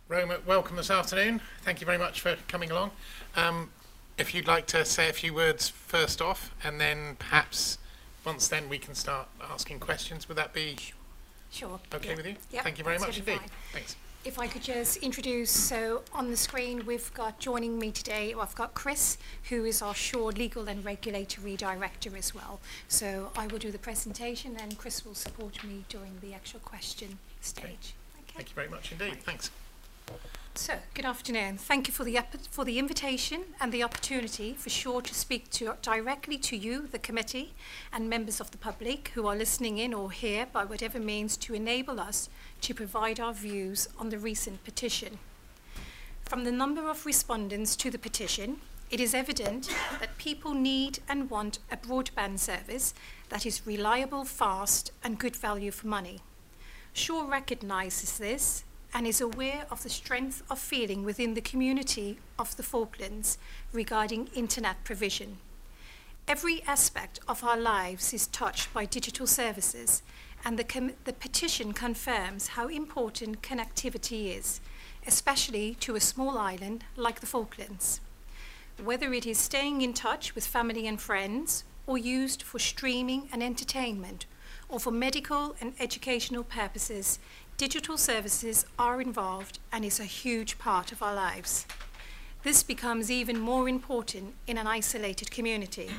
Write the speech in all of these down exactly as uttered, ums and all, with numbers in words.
Roma, welcome this afternoon. Thank you very much for coming along. Um, if you'd like to say a few words first off, and then perhaps once then we can start asking questions. Would that be Sure. okay yeah. with you? Yep, Thank you very much absolutely indeed. fine. Thanks. If I could just introduce, so on the screen we've got joining me today, well, I've got Chris, who is our Shaw Legal and Regulatory Director as well. So I will do the presentation and Chris will support me during the actual question stage. Okay. Okay. Thank you very much indeed. Right. Thanks. So, good afternoon. Thank you for the for the invitation and the opportunity for Shaw to speak to directly to you, the committee, and members of the public who are listening in or here by whatever means to enable us to provide our views on the recent petition. From the number of respondents to the petition, it is evident that people need and want a broadband service that is reliable, fast, and good value for money. Shaw recognises this and is aware of the strength of feeling within the community of the Falklands regarding internet provision. Every aspect of our lives is touched by digital services, and the, com- the petition confirms how important connectivity is, especially to a small island like the Falklands. Whether it is staying in touch with family and friends, or used for streaming and entertainment, or for medical and educational purposes, digital services are involved and is a huge part of our lives. This becomes even more important in an isolated community.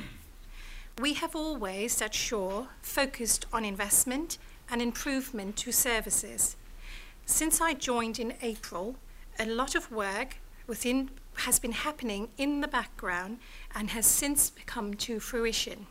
We have always, at Shaw, focused on investment and improvement to services. Since I joined in April, a lot of work within has been happening in the background and has since come to fruition.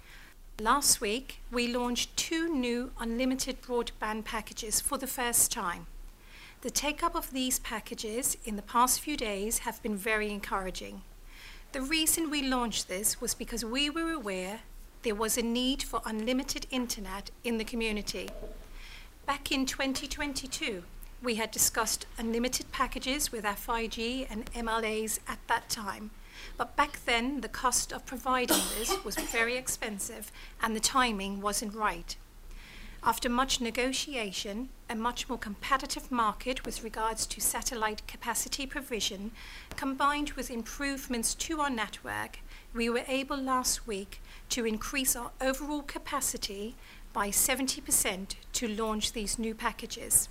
Last week, we launched two new unlimited broadband packages for the first time. The take-up of these packages in the past few days have been very encouraging. The reason we launched this was because we were aware there was a need for unlimited internet in the community. Back in twenty twenty-two, we had discussed unlimited packages with F I G and M L As at that time. But back then, the cost of providing this was very expensive and the timing wasn't right. After much negotiation, a much more competitive market with regards to satellite capacity provision, combined with improvements to our network, we were able last week to increase our overall capacity by seventy percent to launch these new packages.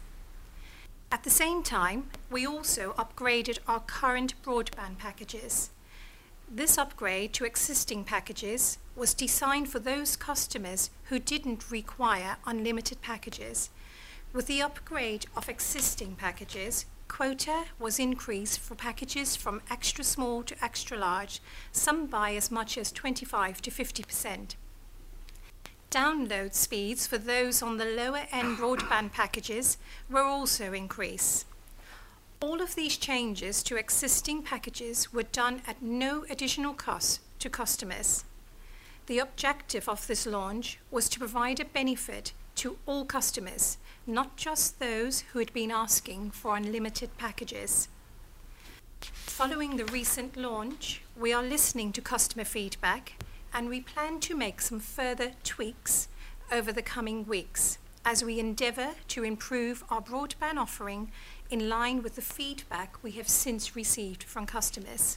At the same time, we also upgraded our current broadband packages. This upgrade to existing packages was designed for those customers who didn't require unlimited packages. With the upgrade of existing packages, quota was increased for packages from extra small to extra large, some by as much as twenty-five to fifty percent. Download speeds for those on the lower end broadband packages were also increased. All of these changes to existing packages were done at no additional cost to customers. The objective of this launch was to provide a benefit to all customers, not just those who had been asking for unlimited packages. Following the recent launch, we are listening to customer feedback and we plan to make some further tweaks over the coming weeks as we endeavour to improve our broadband offering in line with the feedback we have since received from customers.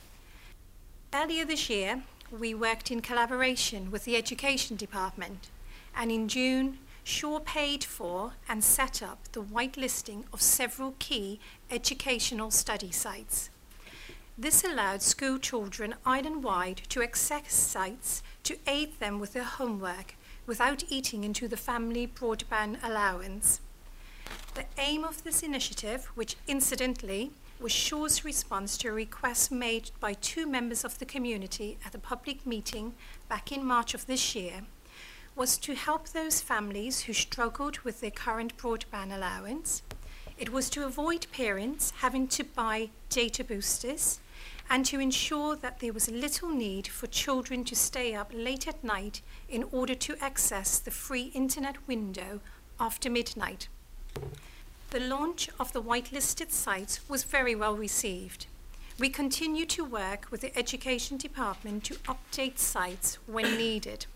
Earlier this year, we worked in collaboration with the Education Department, and in June, Shaw paid for and set up the whitelisting of several key educational study sites. This allowed school children island-wide to access sites to aid them with their homework without eating into the family broadband allowance. The aim of this initiative, which incidentally was Shaw's response to a request made by two members of the community at a public meeting back in March of this year, was to help those families who struggled with their current broadband allowance. It was to avoid parents having to buy data boosters and to ensure that there was little need for children to stay up late at night in order to access the free internet window after midnight. The launch of the whitelisted sites was very well received. We continue to work with the Education Department to update sites when needed.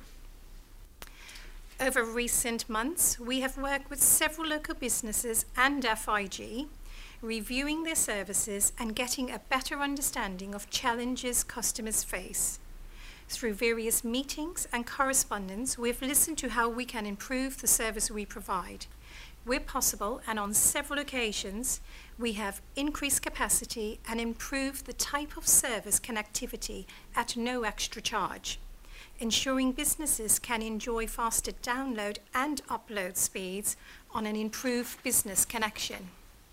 Over recent months, we have worked with several local businesses and F I G reviewing their services and getting a better understanding of challenges customers face. Through various meetings and correspondence, we've listened to how we can improve the service we provide. Where possible, and on several occasions, we have increased capacity and improved the type of service connectivity at no extra charge, ensuring businesses can enjoy faster download and upload speeds on an improved business connection.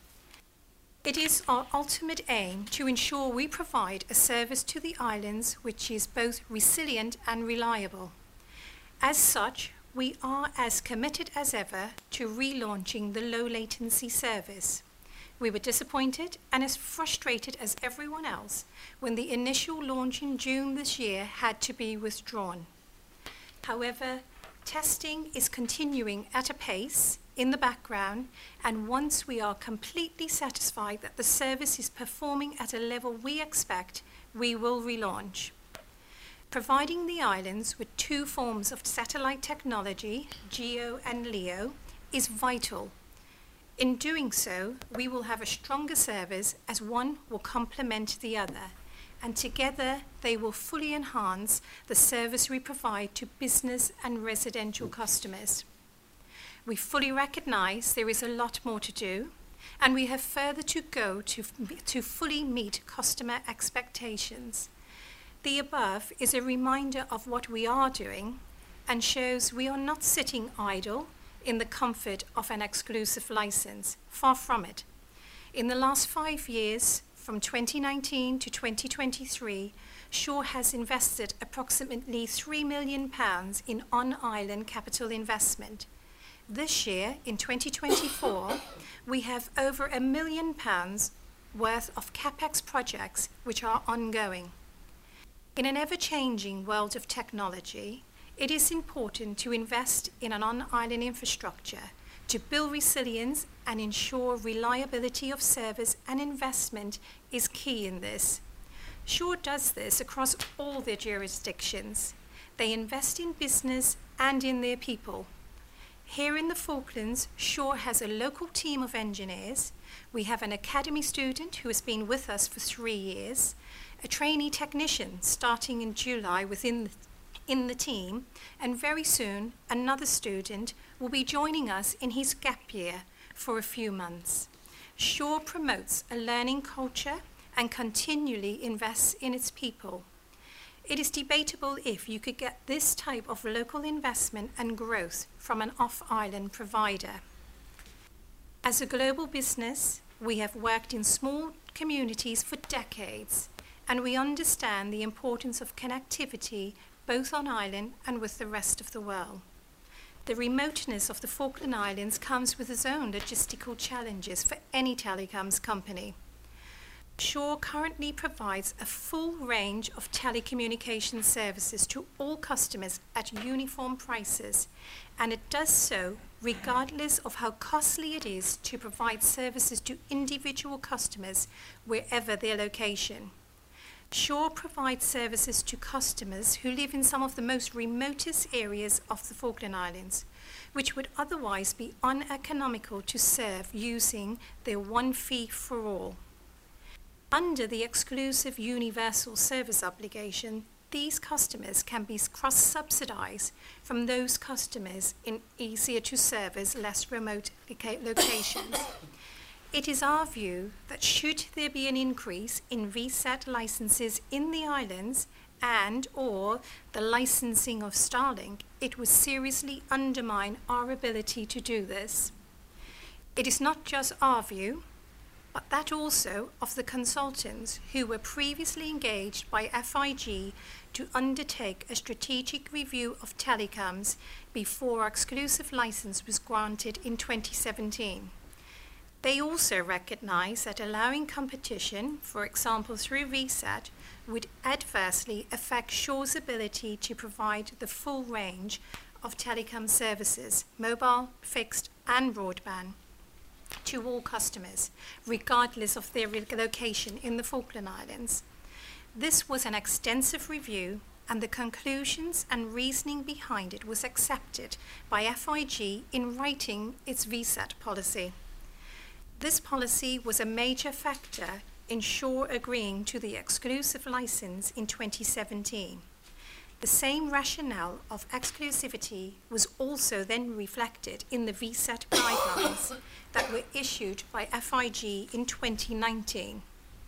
It is our ultimate aim to ensure we provide a service to the islands which is both resilient and reliable. As such, we are as committed as ever to relaunching the low latency service. We were disappointed and as frustrated as everyone else when the initial launch in June this year had to be withdrawn. However, testing is continuing at a pace in the background, and once we are completely satisfied that the service is performing at a level we expect, we will relaunch. Providing the islands with two forms of satellite technology, GEO and LEO, is vital. In doing so, we will have a stronger service as one will complement the other, and together they will fully enhance the service we provide to business and residential customers. We fully recognize there is a lot more to do, and we have further to go to, to fully meet customer expectations. The above is a reminder of what we are doing and shows we are not sitting idle in the comfort of an exclusive license. Far from it. In the last five years, from twenty nineteen to twenty twenty-three, Shaw has invested approximately three million pounds in on-island capital investment. This year, in twenty twenty-four, we have over a million pounds worth of CapEx projects which are ongoing. In an ever-changing world of technology, it is important to invest in an on-island infrastructure to build resilience and ensure reliability of service, and investment is key in this. Shaw does this across all their jurisdictions. They invest in business and in their people. Here in the Falklands, Shaw has a local team of engineers. We have an academy student who has been with us for three years, a trainee technician starting in July within the, in the team, and very soon another student will be joining us in his gap year for a few months. Shaw promotes a learning culture and continually invests in its people. It is debatable if you could get this type of local investment and growth from an off-island provider. As a global business, we have worked in small communities for decades, and we understand the importance of connectivity both on island and with the rest of the world. The remoteness of the Falkland Islands comes with its own logistical challenges for any telecoms company. Shaw currently provides a full range of telecommunications services to all customers at uniform prices, and it does so regardless of how costly it is to provide services to individual customers wherever their location. Shaw provides services to customers who live in some of the most remotest areas of the Falkland Islands, which would otherwise be uneconomical to serve using their one fee for all. Under the exclusive universal service obligation, these customers can be cross-subsidized from those customers in easier-to-service, less remote locations. It is our view that should there be an increase in V SAT licenses in the islands and or the licensing of Starlink, it would seriously undermine our ability to do this. It is not just our view, but that also of the consultants who were previously engaged by F I G to undertake a strategic review of telecoms before our exclusive license was granted in twenty seventeen. They also recognize that allowing competition, for example through V SAT, would adversely affect Shaw's ability to provide the full range of telecom services, mobile, fixed, and broadband, to all customers, regardless of their location in the Falkland Islands. This was an extensive review, and the conclusions and reasoning behind it was accepted by F I G in writing its V SAT policy. This policy was a major factor in Shaw agreeing to the exclusive license in twenty seventeen. The same rationale of exclusivity was also then reflected in the V SAT guidelines that were issued by F I G in twenty nineteen.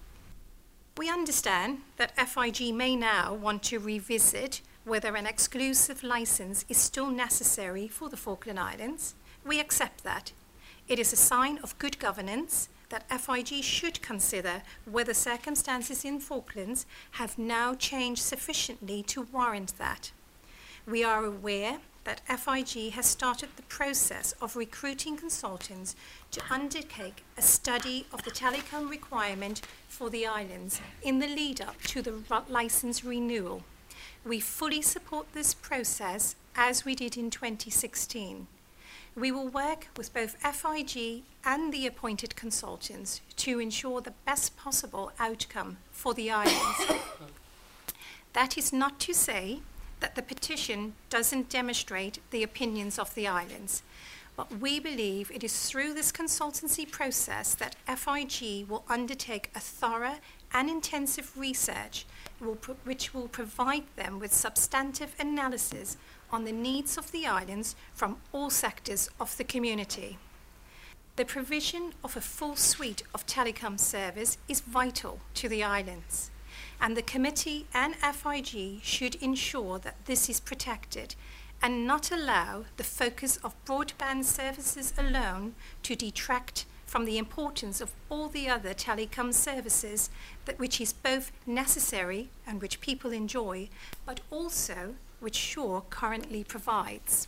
We understand that F I G may now want to revisit whether an exclusive license is still necessary for the Falkland Islands. We accept that. It is a sign of good governance that F I G should consider whether circumstances in Falklands have now changed sufficiently to warrant that. We are aware that F I G has started the process of recruiting consultants to undertake a study of the telecom requirement for the islands in the lead up to the license renewal. We fully support this process as we did in twenty sixteen. We will work with both F I G and the appointed consultants to ensure the best possible outcome for the islands. That is not to say that the petition doesn't demonstrate the opinions of the islands, but we believe it is through this consultancy process that F I G will undertake a thorough and intensive research which will provide them with substantive analysis on the needs of the islands from all sectors of the community. The provision of a full suite of telecom service is vital to the islands, and the committee and F I G should ensure that this is protected and not allow the focus of broadband services alone to detract from the importance of all the other telecom services that which is both necessary and which people enjoy, but also which Shaw currently provides.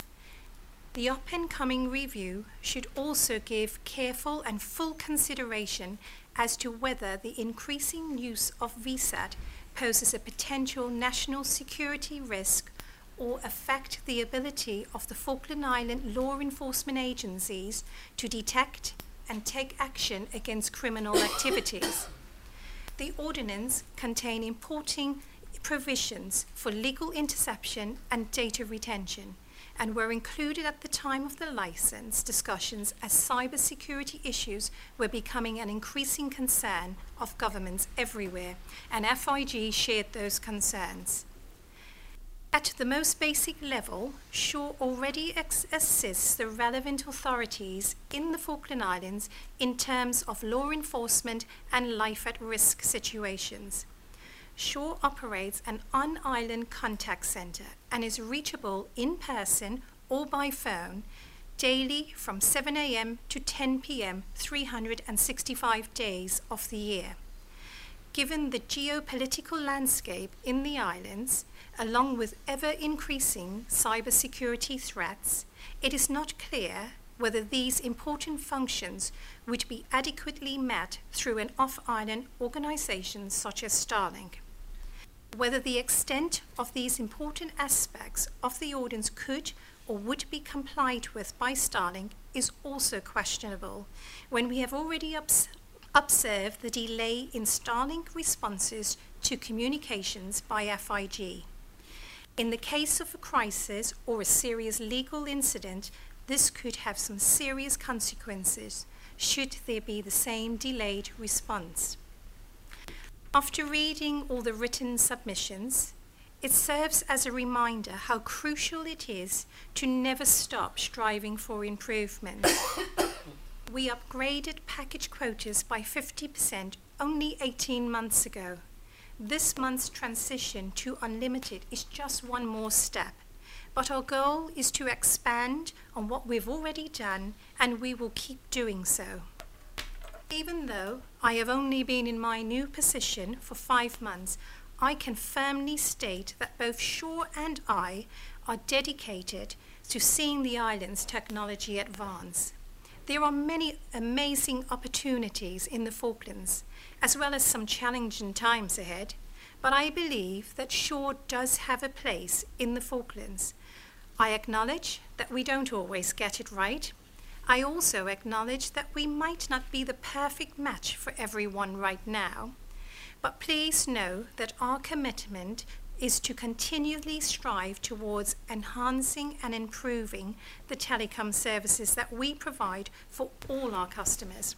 The up-and-coming review should also give careful and full consideration as to whether the increasing use of V SAT poses a potential national security risk or affect the ability of the Falkland Island law enforcement agencies to detect and take action against criminal activities. The ordinance contains important provisions for legal interception and data retention, and were included at the time of the license discussions as cybersecurity issues were becoming an increasing concern of governments everywhere, and F I G shared those concerns. At the most basic level, Shaw already ex- assists the relevant authorities in the Falkland Islands in terms of law enforcement and life-at-risk situations. Shaw operates an on-island contact centre and is reachable in person or by phone daily from seven a m to ten p m three hundred sixty-five days of the year. Given the geopolitical landscape in the islands, along with ever-increasing cybersecurity threats, it is not clear whether these important functions would be adequately met through an off-island organisation such as Starlink. Whether the extent of these important aspects of the ordinance could or would be complied with by Starlink is also questionable, when we have already obs- observed the delay in Starlink responses to communications by F I G. In the case of a crisis or a serious legal incident, this could have some serious consequences should there be the same delayed response. After reading all the written submissions, it serves as a reminder how crucial it is to never stop striving for improvement. We upgraded package quotas by fifty percent only eighteen months ago. This month's transition to unlimited is just one more step, but our goal is to expand on what we've already done, and we will keep doing so. Even though I have only been in my new position for five months, I can firmly state that both Shaw and I are dedicated to seeing the island's technology advance. There are many amazing opportunities in the Falklands, as well as some challenging times ahead, but I believe that Shaw does have a place in the Falklands. I acknowledge that we don't always get it right. I also acknowledge that we might not be the perfect match for everyone right now, but please know that our commitment is to continually strive towards enhancing and improving the telecom services that we provide for all our customers.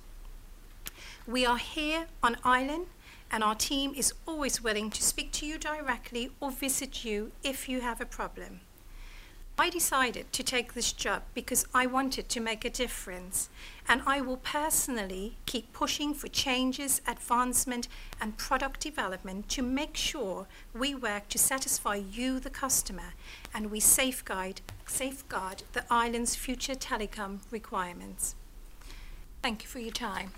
We are here on Island, and our team is always willing to speak to you directly or visit you if you have a problem. I decided to take this job because I wanted to make a difference, and I will personally keep pushing for changes, advancement, and product development to make sure we work to satisfy you, the customer, and we safeguard, safeguard the island's future telecom requirements. Thank you for your time.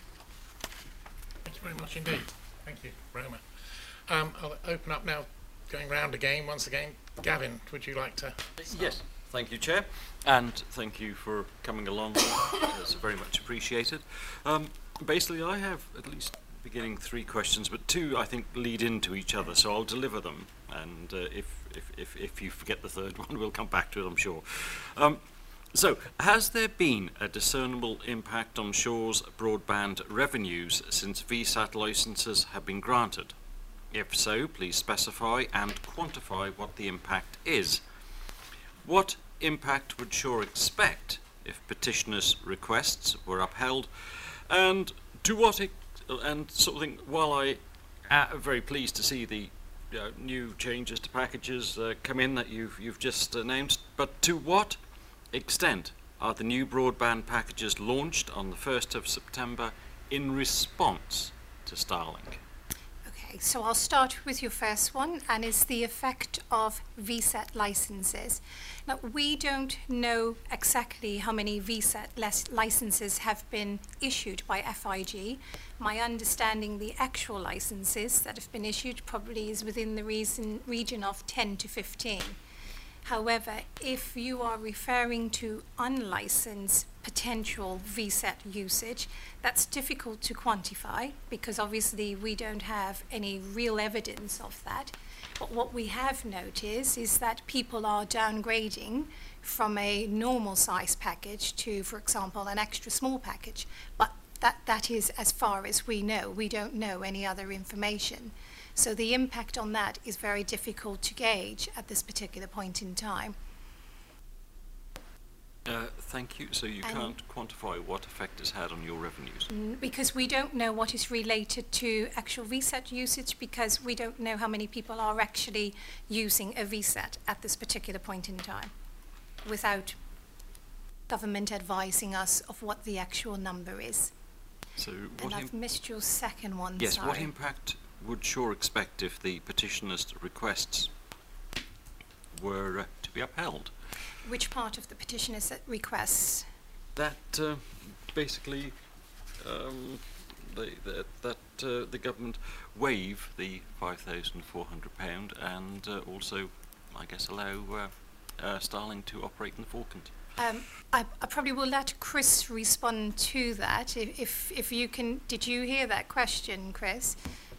Thank you very much indeed. Thank you, Roma. Um, I'll open up now, going round again, once again. Gavin, would you like to start? Yes, thank you, Chair, and thank you for coming along. It's very much appreciated. Um, basically, I have at least beginning three questions, but two, I think, lead into each other, so I'll deliver them, and uh, if, if, if, if you forget the third one, we'll come back to it, I'm sure. Um, so, has there been a discernible impact on Shaw's broadband revenues since V SAT licences have been granted? If so, please specify and quantify what the impact is. What impact would Shaw expect if petitioners' requests were upheld? And to what ex and sort of thing, while I am very pleased to see the uh, new changes to packages uh, come in that you've, you've just announced, but to what extent are the new broadband packages launched on the first of September in response to Starlink? So I'll start with your first one, and it's the effect of V SAT licenses. Now, we don't know exactly how many V SAT licenses have been issued by F I G. My understanding, the actual licenses that have been issued probably is within the reason, region of ten to fifteen. However, if you are referring to unlicensed potential V SAT usage, that's difficult to quantify because obviously we don't have any real evidence of that. But what we have noticed is that people are downgrading from a normal size package to, for example, an extra small package. But that, that is as far as we know. We don't know any other information. So the impact on that is very difficult to gauge at this particular point in time. Uh, thank you. So you and can't quantify what effect it's had on your revenues? Because we don't know what is related to actual V SAT usage, because we don't know how many people are actually using a V SAT at this particular point in time without government advising us of what the actual number is. So and I've missed your second one. Yes, sorry. What impact would Shaw expect if the petitioners' requests were uh, to be upheld? Which part of the petitioners' requests? That uh, basically um, the, the, that uh, the government waive the five thousand four hundred pounds and uh, also, I guess, allow uh, uh, Starlink to operate in the Falkland. Um, I, I probably will let Chris respond to that. If, if, if you can, did you hear that question, Chris?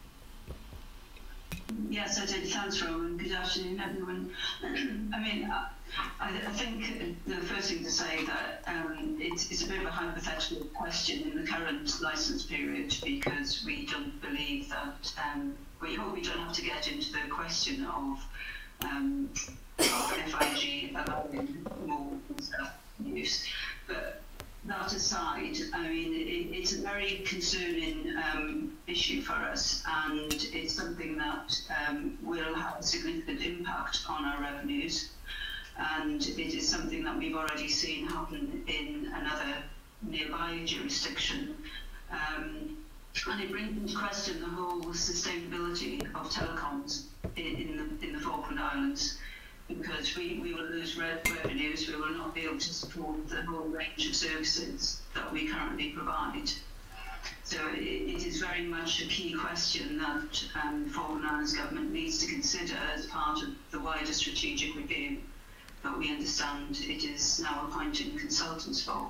Yes, I did. Thanks, Rowan. Good afternoon, everyone. I mean, I, I think the first thing to say that um, it's, it's a bit of a hypothetical question in the current licence period, because we don't believe that, um, we hope we don't have to get into the question of um, F I G allowing more stuff use. But that aside, I mean, it, it's a very concerning um, issue for us, and it's something that um, will have a significant impact on our revenues, and it is something that we've already seen happen in another nearby jurisdiction, um, and it brings into question the whole sustainability of telecoms in, in, the, in the Falkland Islands. Because we, we will lose revenues, we will not be able to support the whole range of services that we currently provide. So it, it is very much a key question that um, the Falkland Islands Government needs to consider as part of the wider strategic review that we understand it is now appointing consultants for.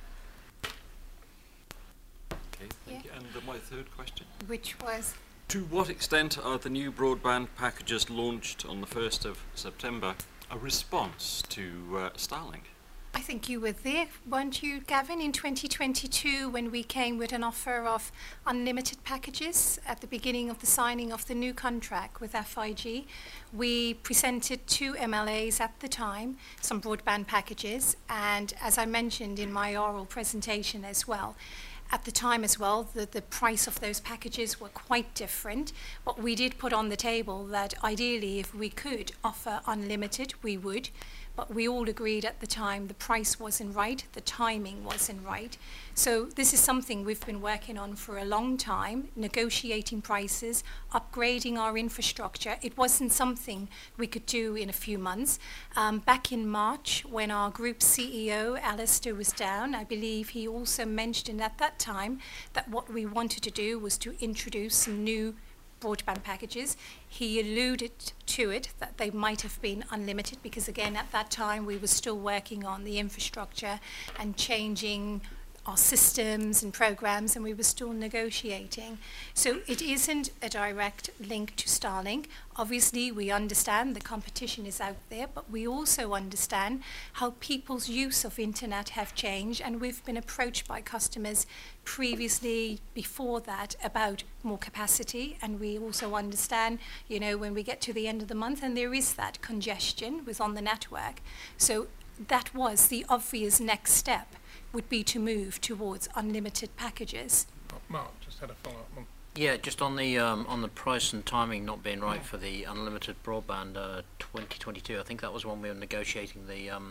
Okay, thank yeah. you. And uh, my third question? Which was? To what extent are the new broadband packages launched on the first of September a response to uh, Starlink? I think you were there, weren't you, Gavin, in twenty twenty-two when we came with an offer of unlimited packages at the beginning of the signing of the new contract with F I G. We presented two M L As at the time, some broadband packages, and as I mentioned in my oral presentation as well, at the time as well, the, the price of those packages were quite different, but we did put on the table that ideally if we could offer unlimited, we would. But we all agreed at the time the price wasn't right, the timing wasn't right. So this is something we've been working on for a long time, negotiating prices, upgrading our infrastructure. It wasn't something we could do in a few months. Um, back in March, when our group C E O, Alistair, was down, I believe he also mentioned at that time that what we wanted to do was to introduce some new broadband packages. He alluded to it that they might have been unlimited because again at that time we were still working on the infrastructure and changing our systems and programs, and we were still negotiating. So it isn't a direct link to Starlink. Obviously we understand the competition is out there, but we also understand how people's use of internet have changed, and we've been approached by customers previously before that about more capacity, and we also understand, you know, when we get to the end of the month and there is that congestion with on the network. So that was the obvious next step, would be to move towards unlimited packages. Mark just had a follow-up one. Yeah, just on the um, on the price and timing not being right for the unlimited broadband uh, twenty twenty-two. I think that was when we were negotiating the um,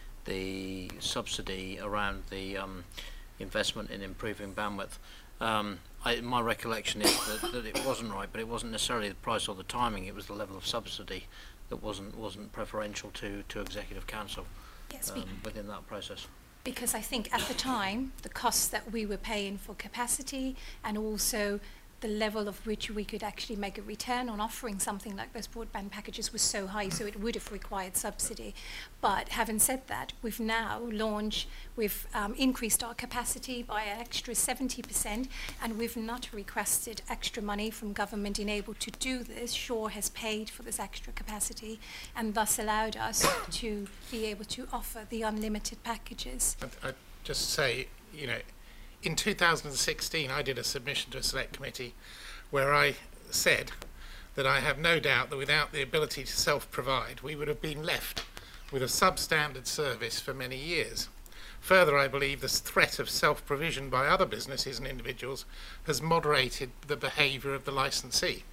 the subsidy around the um, investment in improving bandwidth. Um, I, my recollection is that, that it wasn't right, but it wasn't necessarily the price or the timing. It was the level of subsidy that wasn't wasn't preferential to to Executive Council Yes, um, within that process. Because I think at the time, the costs that we were paying for capacity and also the level of which we could actually make a return on offering something like those broadband packages was so high, so it would have required subsidy. But having said that, we've now launched, we've um, increased our capacity by an extra seventy percent, and we've not requested extra money from government in able to do this. Shaw has paid for this extra capacity and thus allowed us to be able to offer the unlimited packages. I'd, I'd just say, you know, in two thousand sixteen, I did a submission to a select committee where I said that I have no doubt that without the ability to self-provide, we would have been left with a substandard service for many years. Further, I believe this threat of self-provision by other businesses and individuals has moderated the behaviour of the licensee.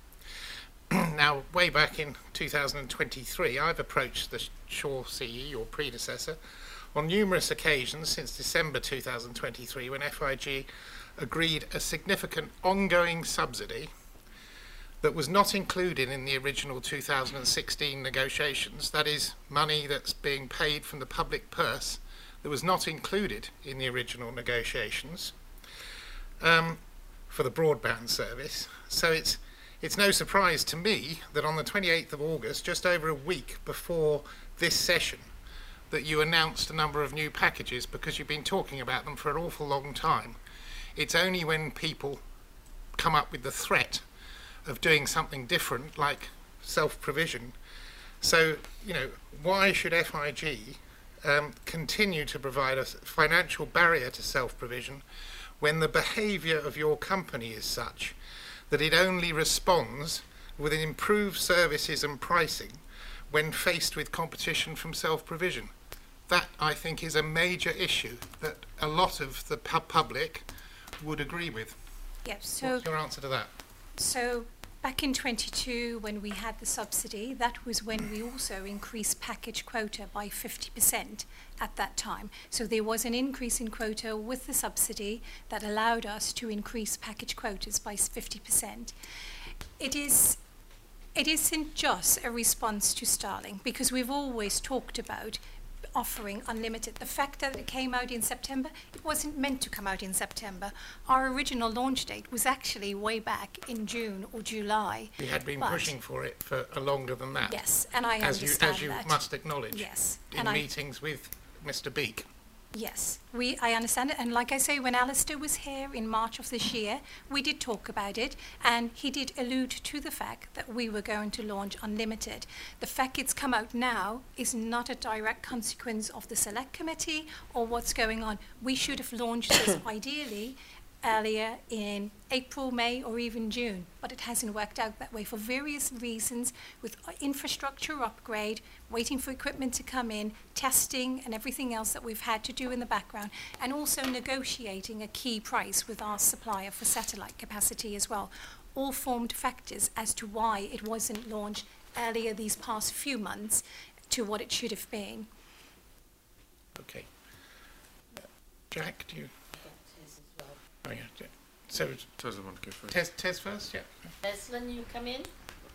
Now, way back in two thousand twenty-three, I've approached the Shaw C E, your predecessor, on numerous occasions since December two thousand twenty-three, when F I G agreed a significant ongoing subsidy that was not included in the original two thousand sixteen negotiations. That is, money that's being paid from the public purse that was not included in the original negotiations um, for the broadband service. So it's it's no surprise to me that on the twenty-eighth of August, just over a week before this session, that you announced a number of new packages because you've been talking about them for an awful long time. It's only when people come up with the threat of doing something different, like self-provision. So, you know, why should F I G um, continue to provide a financial barrier to self-provision when the behaviour of your company is such that it only responds with improved services and pricing when faced with competition from self-provision? That, I think, is a major issue that a lot of the pub public would agree with. Yes, so, What's your answer to that? So back in twenty-two, when we had the subsidy, that was when we also increased package quota by fifty percent at that time. So there was an increase in quota with the subsidy that allowed us to increase package quotas by fifty percent. It is It isn't just a response to Starlink, because we've always talked about offering unlimited. The fact that it came out in September, it wasn't meant to come out in September. Our original launch date was actually way back in June or July. We had been But- pushing for it for uh, longer than that. Yes, and I as you, understand as you that. must acknowledge. Yes, In and I- meetings with Mister Beek. Yes, we, I understand it. And like I say, when Alistair was here in March of this year, we did talk about it, and he did allude to the fact that we were going to launch Unlimited. The fact it's come out now is not a direct consequence of the Select Committee or what's going on. We should have launched this ideally earlier in April, May, or even June, but it hasn't worked out that way for various reasons, with infrastructure upgrade, waiting for equipment to come in, testing and everything else that we've had to do in the background, and also negotiating a key price with our supplier for satellite capacity as well. All formed factors as to why it wasn't launched earlier these past few months to what it should have been. Okay. Uh, Jack, do you? Oh, yeah. yeah. So, Tez, I want to go first. Tez, Tez first, yeah. Eslin, you come in.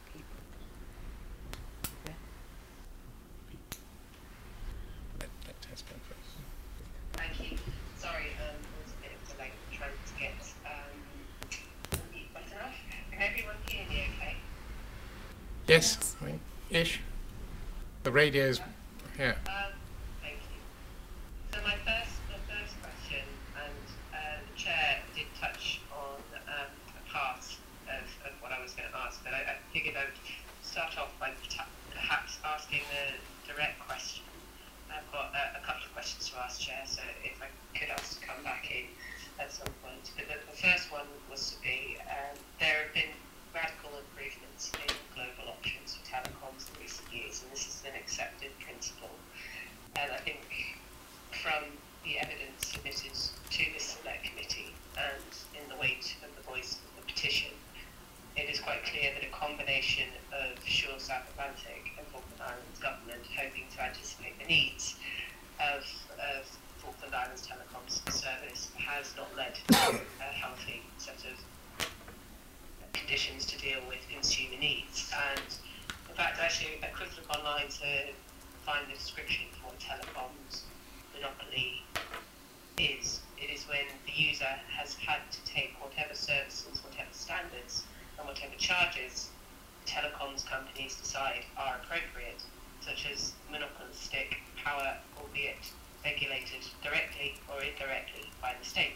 Let, let Tez go first. Thank you. Sorry, um, there was a bit of delay trying to get um, the mute button off. Can everyone hear me okay? Yes, I mean, ish. The radio's, yeah. Um, thank you. So my first, my first question, and uh, the chair did touch on um, a part of, of what I was going to ask, but I, I figured I would start off by perhaps asking a direct question. I've got a, a couple of questions to ask, Chair, so if I could ask to come back in at some point. But the, the first one was to be, um, there have been radical improvements in global options for telecoms in recent years, and this is an accepted principle. And I think from the evidence submitted to this Select Committee and in the weight of the voice of the petition, it is quite clear that a combination of Shaw South Atlantic and Falkland Islands government hoping to anticipate the needs of, of Falkland Islands telecoms service has not led to a healthy set of conditions to deal with consumer needs. And in fact, actually, a quick look online to find the description for what telecoms monopoly is. It is when the user has had to take whatever services, whatever standards, and whatever charges telecoms companies decide are appropriate, such as monopolistic power, albeit regulated directly or indirectly by the state.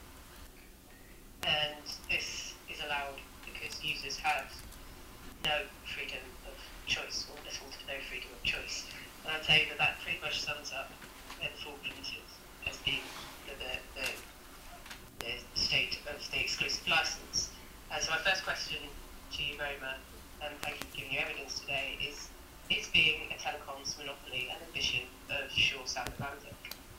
And this is allowed because users have no freedom of choice, or little to no freedom of choice. And I'd say that that pretty much sums up the Falklands as being the, the, the, the state of the exclusive licence. Uh, so my first question to you, Roma, and thank you for giving your evidence today, is is being a telecoms monopoly an ambition of Shaw South Atlantic?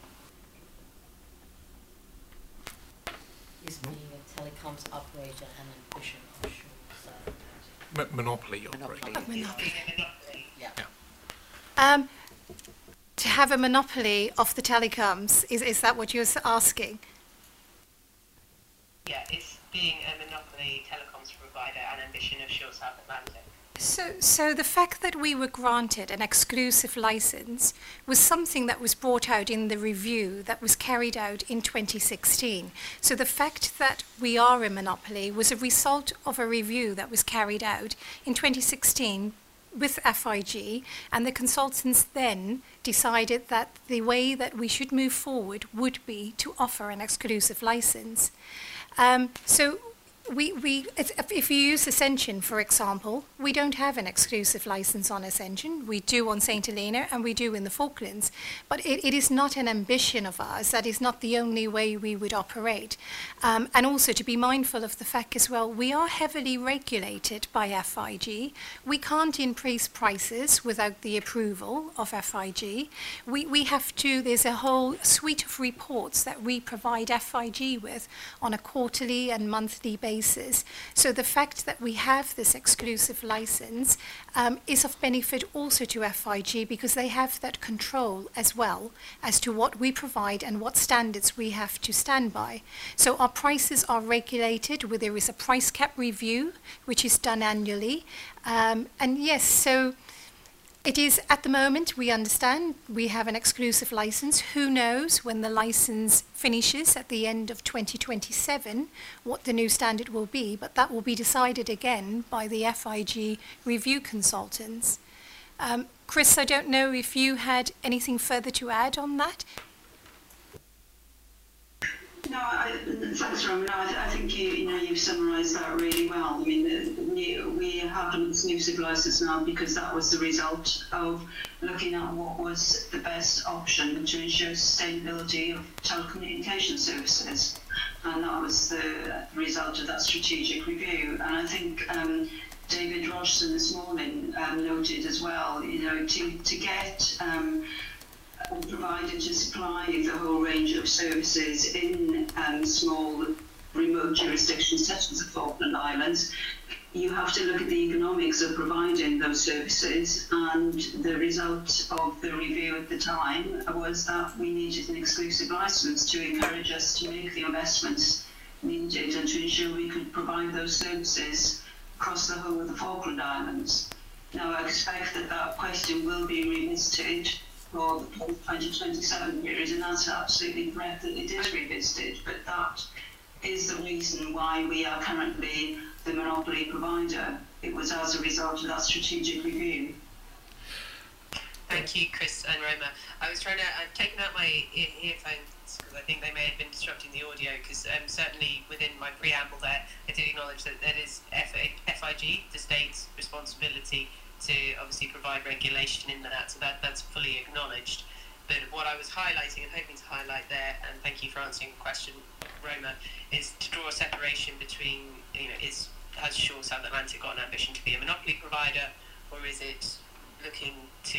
Is being a telecoms operator an ambition of Shaw South Atlantic? M- monopoly operator. Monopoly. Monopoly. Being a monopoly? Yeah. Yeah. Um, to have a monopoly of the telecoms, is, is that what you're s- asking? Yeah, is being a monopoly telecoms provider an ambition of Shaw South Atlantic? So, so the fact that we were granted an exclusive license was something that was brought out in the review that was carried out in twenty sixteen. So the fact that we are a monopoly was a result of a review that was carried out in twenty sixteen with F I G, and the consultants then decided that the way that we should move forward would be to offer an exclusive license. Um, so we, we, if, if you use Ascension, for example, we don't have an exclusive license on Ascension. We do on Saint Helena and we do in the Falklands. But it, it is not an ambition of ours. That is not the only way we would operate. Um, and also to be mindful of the fact as well, we are heavily regulated by F I G. We can't increase prices without the approval of F I G. We, we have to, there's a whole suite of reports that we provide F I G with on a quarterly and monthly basis. So the fact that we have this exclusive license um, is of benefit also to F I G because they have that control as well as to what we provide and what standards we have to stand by. So our prices are regulated where there is a price cap review which is done annually. Um, and yes, so it is, at the moment, we understand we have an exclusive license. Who knows when the license finishes at the end of twenty twenty-seven, what the new standard will be, but that will be decided again by the F I G review consultants. Um, Chris, I don't know if you had anything further to add on that? No, I, thanks, Roman. No, I, th- I think you, you know you've summarised that really well. I mean, uh, we we have an exclusive licence now because that was the result of looking at what was the best option to ensure sustainability of telecommunication services, and that was the result of that strategic review. And I think um, David Rogerson this morning um, noted as well. You know, to to get um, provided to supply the whole range of services in um, small remote jurisdictions such as the Falkland Islands, you have to look at the economics of providing those services, and the result of the review at the time was that we needed an exclusive licence to encourage us to make the investments needed and to ensure we could provide those services across the whole of the Falkland Islands. Now, I expect that that question will be revisited for the twenty twenty-seven period, and that's absolutely correct that it is revisited, but that is the reason why we are currently the monopoly provider. It was as a result of that strategic review. Thank you, Chris and Roma. I was trying to, I've taken out my ear- earphones because I think they may have been disrupting the audio, because um, certainly within my preamble there, I did acknowledge that that is F I G, the state's responsibility to obviously provide regulation in that, so that that's fully acknowledged. But what I was highlighting and hoping to highlight there, and thank you for answering the question, Roma, is to draw a separation between, you know, is has Shaw South Atlantic got an ambition to be a monopoly provider, or is it looking to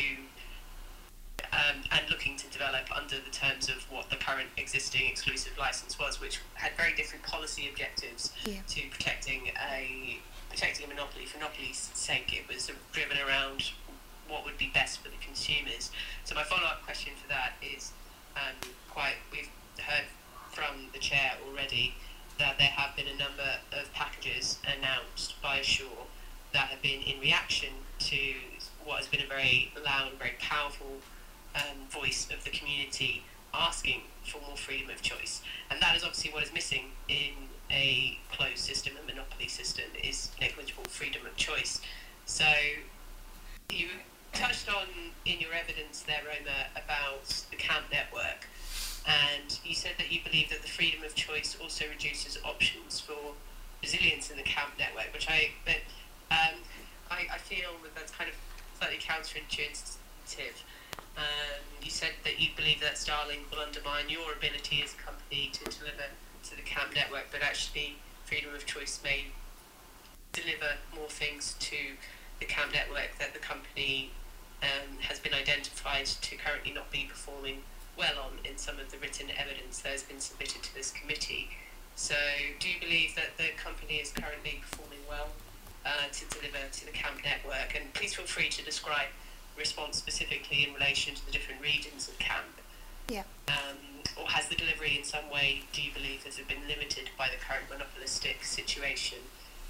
um, and looking to develop under the terms of what the current existing exclusive license was, which had very different policy objectives Yeah. to protecting a protecting a monopoly for monopoly's sake. It was driven around what would be best for the consumers. So my follow-up question for that is, um, quite we've heard from the chair already that there have been a number of packages announced by Shaw that have been in reaction to what has been a very loud, very powerful um, voice of the community asking for more freedom of choice. And that is obviously what is missing in a closed system, a monopoly system, is negligible freedom of choice. So you touched on in your evidence there, Roma, about the camp network, and you said that you believe that the freedom of choice also reduces options for resilience in the camp network, which I, but um, I, I feel that that's kind of slightly counterintuitive. Um, you said that you believe that Starlink will undermine your ability as a company to deliver to the camp network, but actually freedom of choice may deliver more things to the camp network that the company um, has been identified to currently not be performing well on in some of the written evidence that has been submitted to this committee. So do you believe that the company is currently performing well uh, to deliver to the camp network? And please feel free to describe response specifically in relation to the different regions of camp. Yeah. Um, or has the delivery in some way, do you believe, has it been limited by the current monopolistic situation?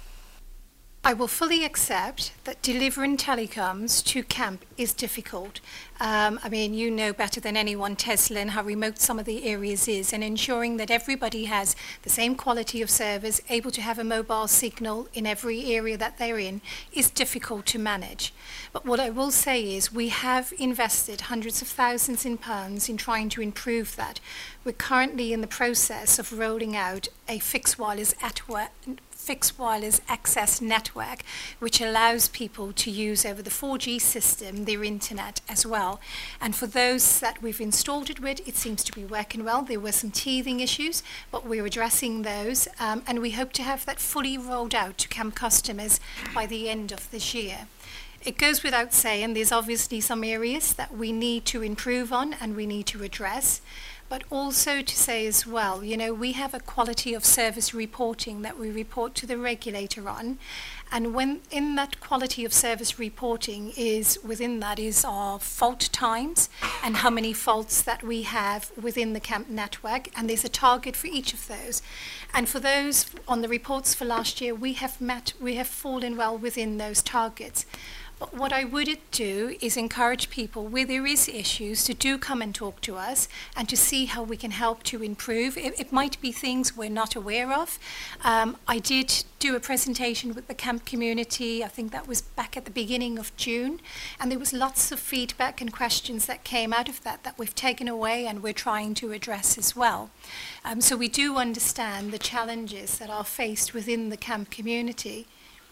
I will fully accept that delivering telecoms to camp is difficult. Um, I mean, you know better than anyone, Teslin, how remote some of the areas is, and ensuring that everybody has the same quality of service, able to have a mobile signal in every area that they're in, is difficult to manage. But what I will say is we have invested hundreds of thousands in pounds in trying to improve that. We're currently in the process of rolling out a fixed wireless at work fixed wireless access network, which allows people to use over the four G system their internet as well. And for those that we've installed it with, it seems to be working well. There were some teething issues, but we're addressing those, um, and we hope to have that fully rolled out to camp customers by the end of this year. It goes without saying, there's obviously some areas that we need to improve on and we need to address. But also to say as well, you know, we have a quality of service reporting that we report to the regulator on. And when in that quality of service reporting is within that is our fault times and how many faults that we have within the camp network. And there's a target for each of those. And for those on the reports for last year, we have met, we have fallen well within those targets. But what I would do is encourage people where there is issues to do come and talk to us and to see how we can help to improve. It, it might be things we're not aware of. Um, I did do a presentation with the camp community, I think that was back at the beginning of June, and there was lots of feedback and questions that came out of that that we've taken away and we're trying to address as well. Um, so we do understand the challenges that are faced within the camp community.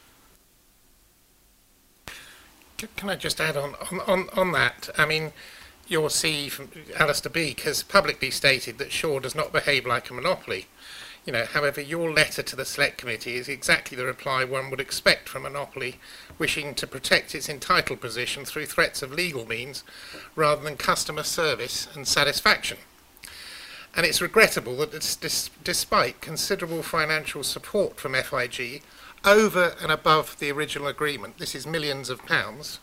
Can I just add on, on, on, on that? I mean, your C E from Alistair Beek has publicly stated that Shaw does not behave like a monopoly. You know, however, your letter to the Select Committee is exactly the reply one would expect from a monopoly wishing to protect its entitled position through threats of legal means rather than customer service and satisfaction. And it's regrettable that it's dis despite considerable financial support from F I G, over and above the original agreement, this is millions of pounds,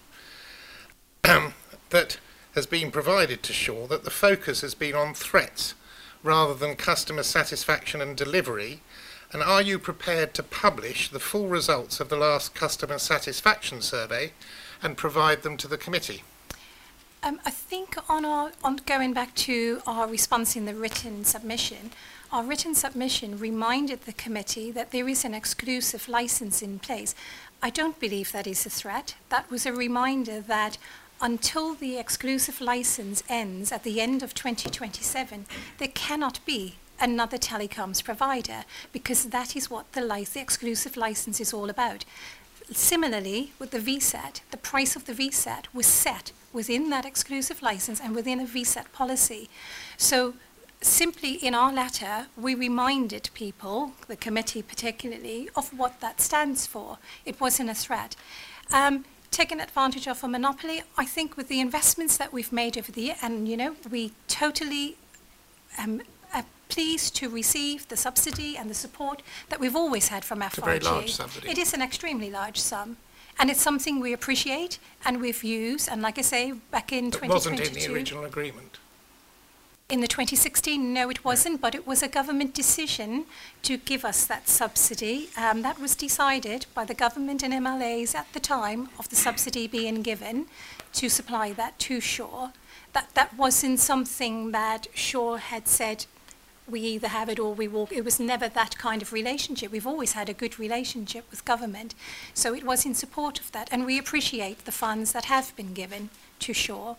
um, that has been provided to Shaw, that the focus has been on threats rather than customer satisfaction and delivery. And are you prepared to publish the full results of the last customer satisfaction survey and provide them to the committee? Um, I think on our, on going back to our response in the written submission, our written submission reminded the committee that there is an exclusive license in place. I don't believe that is a threat. That was a reminder that until the exclusive license ends at the end of twenty twenty-seven, there cannot be another telecoms provider, because that is what the, li the exclusive license is all about. Similarly, with the V SAT, the price of the V SAT was set within that exclusive license and within a V SAT policy. So simply in our letter, we reminded people, the committee particularly, of what that stands for. It wasn't a threat. Um, taken advantage of a monopoly, I think with the investments that we've made over the year, and you know, we totally um, are pleased to receive the subsidy and the support that we've always had from F I G. It's a very large subsidy. It is an extremely large sum. And it's something we appreciate and we've used, and like I say, back in twenty twenty-two... It wasn't in the original agreement. In the twenty sixteen, no, it wasn't, but it was a government decision to give us that subsidy. Um, that was decided by the government and M L As at the time of the subsidy being given to supply that to Shaw. That, that wasn't something that Shaw had said, we either have it or we walk. It was never that kind of relationship. We've always had a good relationship with government. So it was in support of that, and we appreciate the funds that have been given to Shaw.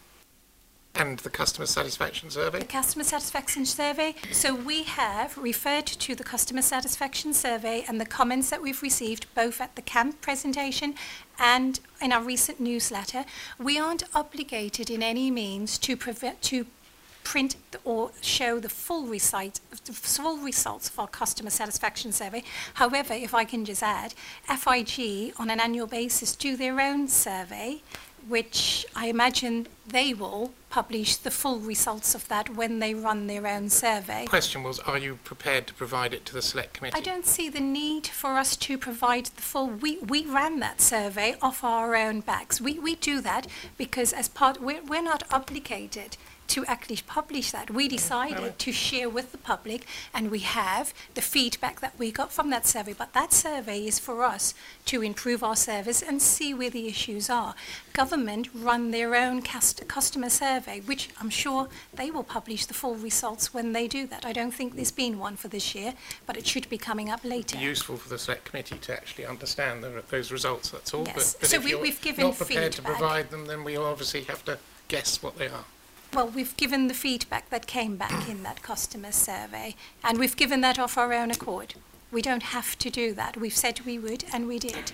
And the customer satisfaction survey? The customer satisfaction survey. So we have referred to the customer satisfaction survey and the comments that we've received both at the camp presentation and in our recent newsletter. We aren't obligated in any means to prevent to print or show the full recite, the full results of our customer satisfaction survey. However, if I can just add, F I G on an annual basis do their own survey, which I imagine they will publish the full results of that when they run their own survey. The question was, are you prepared to provide it to the Select Committee? I don't see the need for us to provide the full. We, we ran that survey off our own backs. We, we do that because as part, we're, we're not obligated to actually publish that. We decided to share with the public, and we have the feedback that we got from that survey, but that survey is for us to improve our service and see where the issues are. Government run their own cast customer survey, which I'm sure they will publish the full results when they do that. I don't think there's been one for this year, but it should be coming up later. It's useful for the Select Committee to actually understand the, those results, that's all. Yes. But, but So if we- you're we've given not prepared feedback. to provide them, then we'll obviously have to guess what they are. Well, we've given the feedback that came back in that customer survey, and we've given that off our own accord. We don't have to do that. We've said we would, and we did.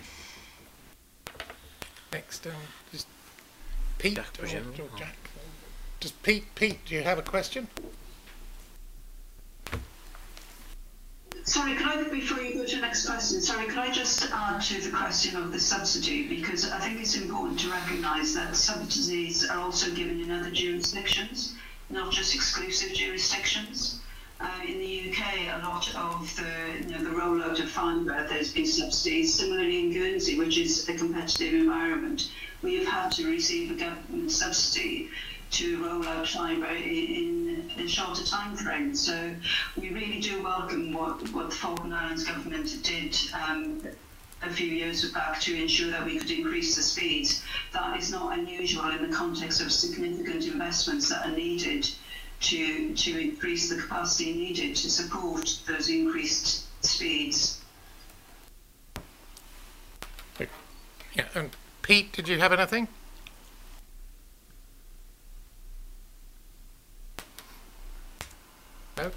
Next, um, just Pete Jack, or, presume. or Jack. Just Pete. Pete, do you have a question? Sorry, can I, before you go to the next question, sorry, can I just add to the question of the subsidy, because I think it's important to recognise that subsidies are also given in other jurisdictions, not just exclusive jurisdictions. Uh, in the U K, a lot of the, you know, the rollout of fibre, there's been subsidies. Similarly in Guernsey, which is a competitive environment, we have had to receive a government subsidy to roll out fibre in, in a shorter time frame. So we really do welcome what, what the Falkland Islands government did um, a few years back to ensure that we could increase the speeds. That is not unusual in the context of significant investments that are needed to, to increase the capacity needed to support those increased speeds. Yeah, and Pete, did you have anything? No?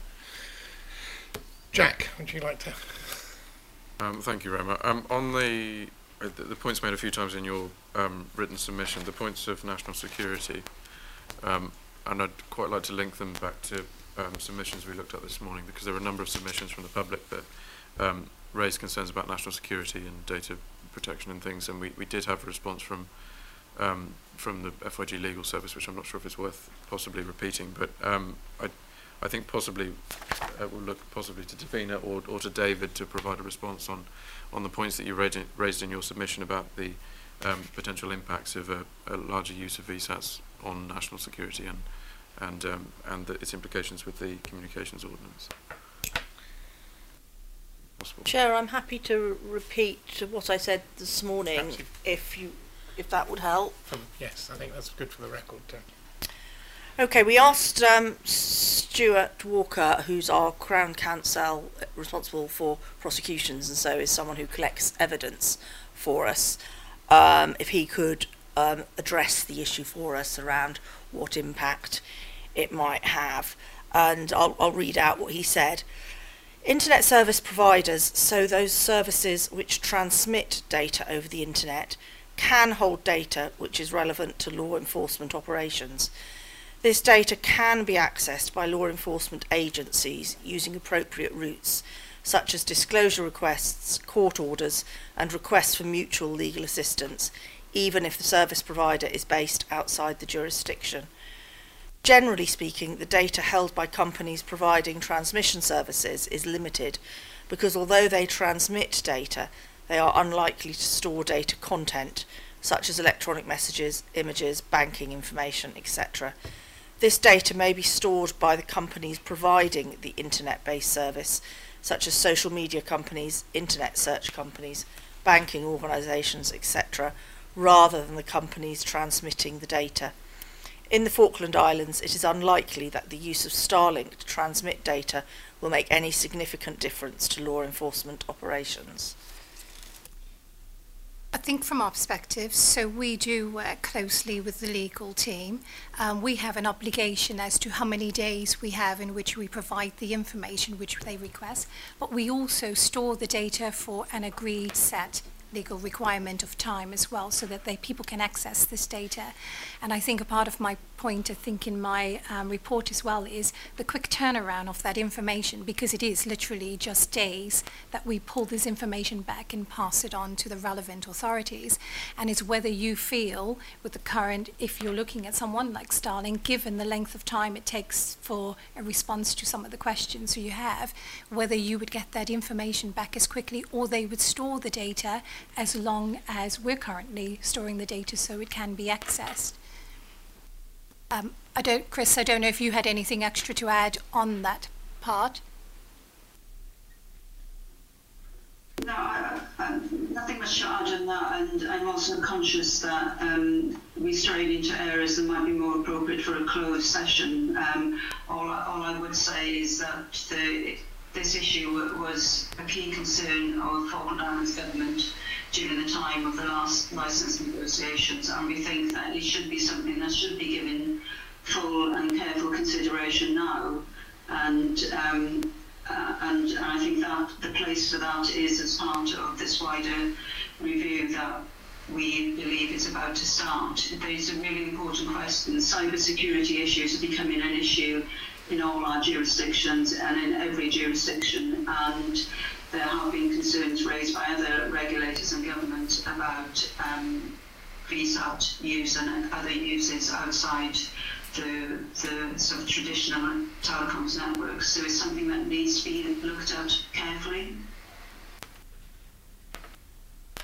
Jack, would you like to? Um, thank you, Roma. Um, on the, uh, the the points made a few times in your um, written submission, the points of national security, um, and I'd quite like to link them back to um, submissions we looked at this morning, because there were a number of submissions from the public that um, raised concerns about national security and data protection and things, and we, we did have a response from um, from the F Y G Legal Service, which I'm not sure if it's worth possibly repeating, but um, I I think possibly uh, we'll look possibly to Davina or, or to David to provide a response on, on the points that you raised in, raised in your submission about the um, potential impacts of a, a larger use of V SATs on national security and and um, and the, its implications with the communications ordinance. Possible. Chair, I'm happy to repeat what I said this morning, Absolutely. if you if that would help. Um, yes, I think that's good for the record too. Okay, we asked um, Stuart Walker, who's our Crown Counsel responsible for prosecutions and so is someone who collects evidence for us, um, if he could um, address the issue for us around what impact it might have. And I'll, I'll read out what he said. Internet service providers, so those services which transmit data over the internet, can hold data which is relevant to law enforcement operations. This data can be accessed by law enforcement agencies using appropriate routes, such as disclosure requests, court orders, and requests for mutual legal assistance, even if the service provider is based outside the jurisdiction. Generally speaking, the data held by companies providing transmission services is limited, because although they transmit data, they are unlikely to store data content, such as electronic messages, images, banking information, et cetera. This data may be stored by the companies providing the internet-based service, such as social media companies, internet search companies, banking organisations, et cetera, rather than the companies transmitting the data. In the Falkland Islands, it is unlikely that the use of Starlink to transmit data will make any significant difference to law enforcement operations. I think from our perspective, so we do work closely with the legal team. Um, we have an obligation as to how many days we have in which we provide the information which they request, but we also store the data for an agreed set legal requirement of time as well, so that they, people can access this data. And I think a part of my point, I think in my um, report as well, is the quick turnaround of that information, because it is literally just days that we pull this information back and pass it on to the relevant authorities. And it's whether you feel with the current, if you're looking at someone like Starlink, given the length of time it takes for a response to some of the questions you have, whether you would get that information back as quickly, or they would store the data as long as we're currently storing the data so it can be accessed. Um, I don't, Chris, I don't know if you had anything extra to add on that part. No, I, I, nothing much to add on that, and I'm also conscious that um, we strayed into areas that might be more appropriate for a closed session. Um, all, all I would say is that the, this issue was a key concern of Falkland Islands government during the time of the last licence negotiations, and we think that it should be something that should be given full and careful consideration now. And um, uh, and, and I think that the place for that is as part of this wider review that we believe is about to start. There's a really important question. Cyber security issues are becoming an issue in all our jurisdictions and in every jurisdiction, and there have been concerns raised by other regulators and government about um, V SAT use and other uses outside the, the sort of traditional telecoms networks. So it's something that needs to be looked at carefully.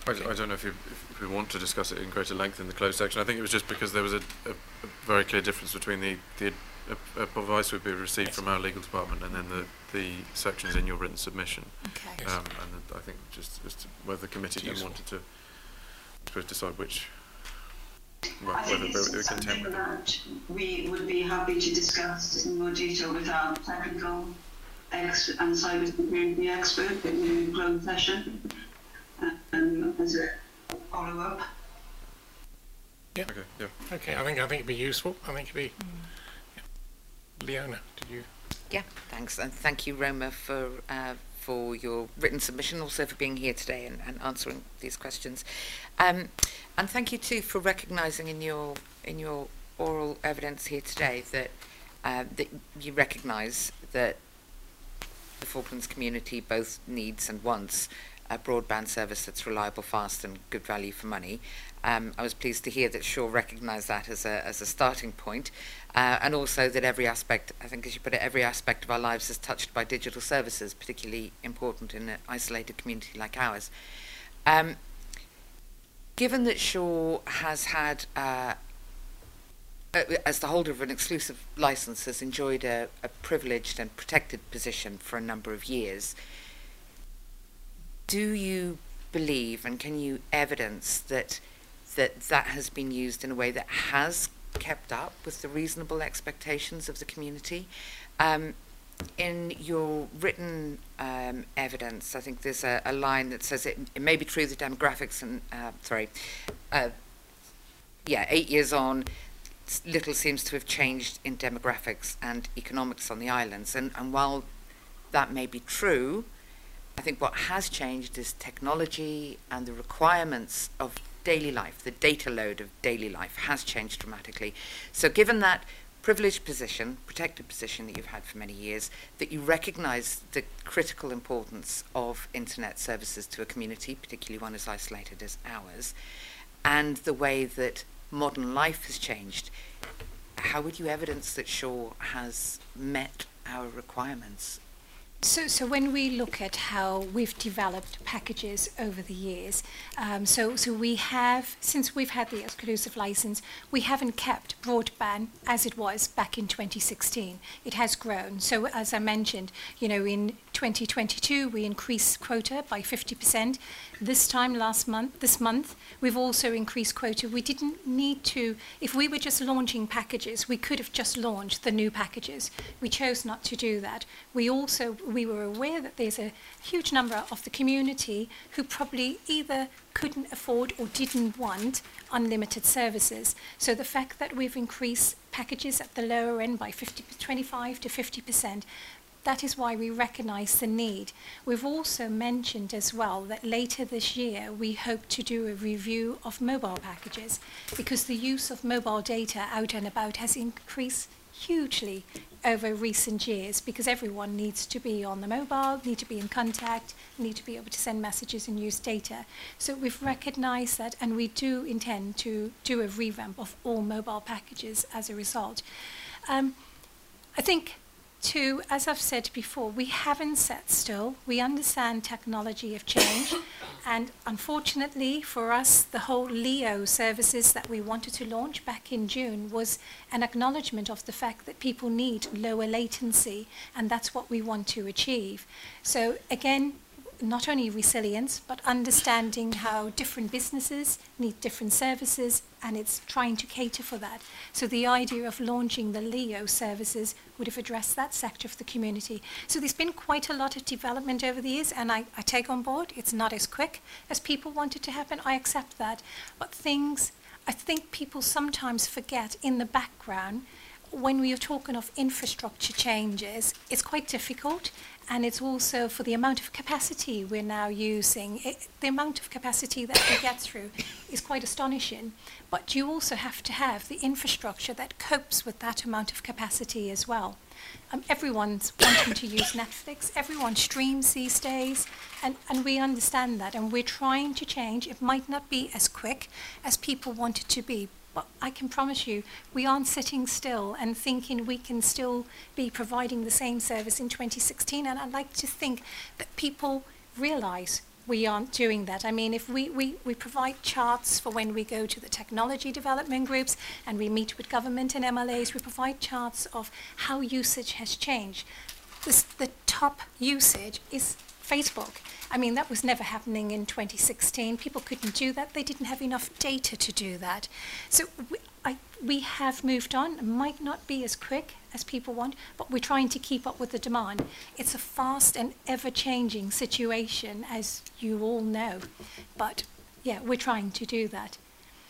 I, I don't know if, you, if we want to discuss it in greater length in the closed section. I think it was just because there was a, a, a very clear difference between the, the a, a advice we'd be received yes. from our legal department and then the, the sections in your written submission. Okay. Um, and then I think just as to whether the committee then wanted to I suppose, decide which. Well, I think whether it's something with that we would be happy to discuss in more detail with our technical ex and cybersecurity expert in the closed session um, as a follow-up. Yeah. Okay. Yeah. Okay. I think I think it'd be useful. I think it'd be. Mm. Yeah. Leona, did you? Yeah. Thanks, and thank you, Roma, for uh, for your written submission, also for being here today and, and answering these questions. Um, and thank you too for recognising in your in your oral evidence here today that uh, that you recognise that the Falklands community both needs and wants a broadband service that's reliable, fast, and good value for money. Um, I was pleased to hear that Shaw recognised that as a as a starting point, uh, and also that every aspect, I think as you put it, every aspect of our lives is touched by digital services, particularly important in an isolated community like ours. Um, given that Shaw has had, uh, uh, as the holder of an exclusive licence, has enjoyed a, a privileged and protected position for a number of years, do you believe and can you evidence that that that has been used in a way that has kept up with the reasonable expectations of the community? Um, in your written um, evidence, I think there's a, a line that says it, it may be true that demographics and, uh, sorry, uh, yeah, eight years on, little seems to have changed in demographics and economics on the islands. And, and while that may be true, I think what has changed is technology and the requirements of daily life, the data load of daily life has changed dramatically. So given that privileged position, protected position that you've had for many years, that you recognise the critical importance of internet services to a community, particularly one as isolated as ours, and the way that modern life has changed, how would you evidence that Shaw has met our requirements? So, so when we look at how we've developed packages over the years, um, so so we have, since we've had the exclusive license, we haven't kept broadband as it was back in twenty sixteen. It has grown. So as I mentioned, you know, in twenty twenty-two we increased quota by fifty percent. This time last month, this month, we've also increased quota. We didn't need to, if we were just launching packages, we could have just launched the new packages. We chose not to do that. We also, we were aware that there's a huge number of the community who probably either couldn't afford or didn't want unlimited services. So the fact that we've increased packages at the lower end by fifty, twenty-five to fifty percent, that is why we recognise the need. We've also mentioned as well that later this year we hope to do a review of mobile packages, because the use of mobile data out and about has increased hugely over recent years, because everyone needs to be on the mobile, need to be in contact, need to be able to send messages and use data. So we've recognised that, and we do intend to do a revamp of all mobile packages as a result. Um, I think too, as I've said before, we haven't sat still. We understand technology have changed, and unfortunately for us, the whole Leo services that we wanted to launch back in June was an acknowledgement of the fact that people need lower latency, and that's what we want to achieve. So again, not only resilience, but understanding how different businesses need different services, and it's trying to cater for that. So the idea of launching the Leo services would have addressed that sector of the community. So there's been quite a lot of development over the years, and I, I take on board, it's not as quick as people want it to happen, I accept that. But things, I think people sometimes forget in the background, when we are talking of infrastructure changes, it's quite difficult, and it's also for the amount of capacity we're now using. It, the amount of capacity that we get through is quite astonishing, but you also have to have the infrastructure that copes with that amount of capacity as well. Um, everyone's wanting to use Netflix, everyone streams these days, and, and we understand that, and we're trying to change. It might not be as quick as people want it to be, but I can promise you, we aren't sitting still and thinking we can still be providing the same service in twenty sixteen. And I'd like to think that people realise we aren't doing that. I mean, if we, we, we provide charts for when we go to the technology development groups and we meet with government and M L As, we provide charts of how usage has changed. This, the top usage is Facebook. I mean, that was never happening in twenty sixteen. People couldn't do that. They didn't have enough data to do that. So we, I, we have moved on. It might not be as quick as people want, but we're trying to keep up with the demand. It's a fast and ever-changing situation, as you all know. But, yeah, we're trying to do that.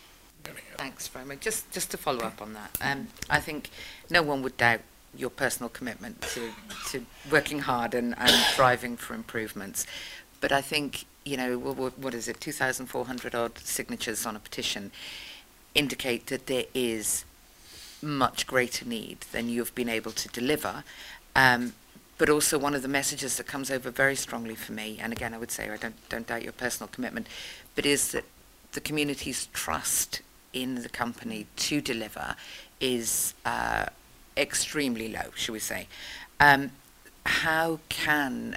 Thanks very much. Just, just to follow up on that, um, I think no one would doubt your personal commitment to, to working hard and, and striving for improvements. But I think, you know, what, what is it, two thousand four hundred odd signatures on a petition indicate that there is much greater need than you've been able to deliver. Um, but also one of the messages that comes over very strongly for me, and again, I would say I don't, don't doubt your personal commitment, but is that the community's trust in the company to deliver is uh, extremely low, shall we say. Um, how can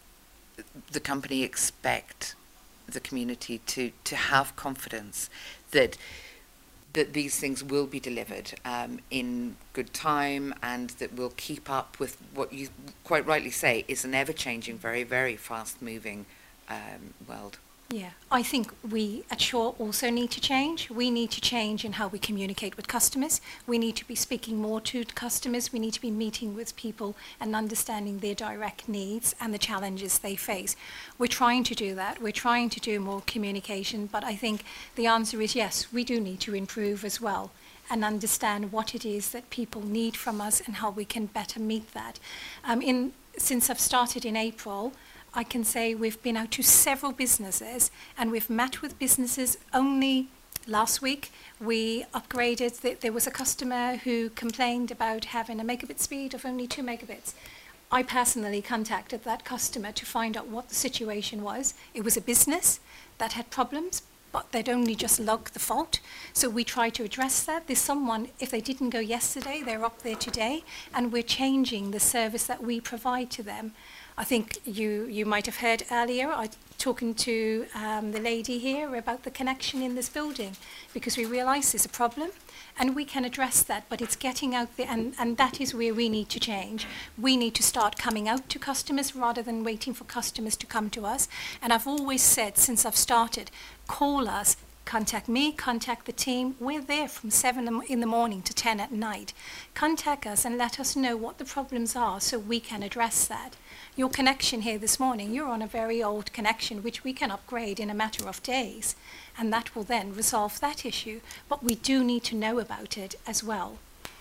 the company expect the community to, to have confidence that that these things will be delivered um, in good time and that will keep up with what you quite rightly say is an ever-changing, very, very fast-moving um, world? Yeah, I think we at Shaw also need to change. We need to change in how we communicate with customers. We need to be speaking more to customers. We need to be meeting with people and understanding their direct needs and the challenges they face. We're trying to do that. We're trying to do more communication, but I think the answer is yes, we do need to improve as well and understand what it is that people need from us and how we can better meet that. Um, in, since I've started in April, I can say we've been out to several businesses and we've met with businesses. Only last week we upgraded, the, there was a customer who complained about having a megabit speed of only two megabits. I personally contacted that customer to find out what the situation was. It was a business that had problems, but they'd only just logged the fault. So we tried to address that. There's someone, if they didn't go yesterday, they're up there today, and we're changing the service that we provide to them. I think you, you might have heard earlier, I talking to um, the lady here about the connection in this building, because we realise there's a problem and we can address that, but it's getting out there, and, and that is where we need to change. We need to start coming out to customers rather than waiting for customers to come to us. And I've always said since I've started, call us, contact me, contact the team. We're there from seven in the morning to ten at night. Contact us and let us know what the problems are so we can address that. Your connection here this morning, you're on a very old connection which we can upgrade in a matter of days, and that will then resolve that issue. But we do need to know about it as well.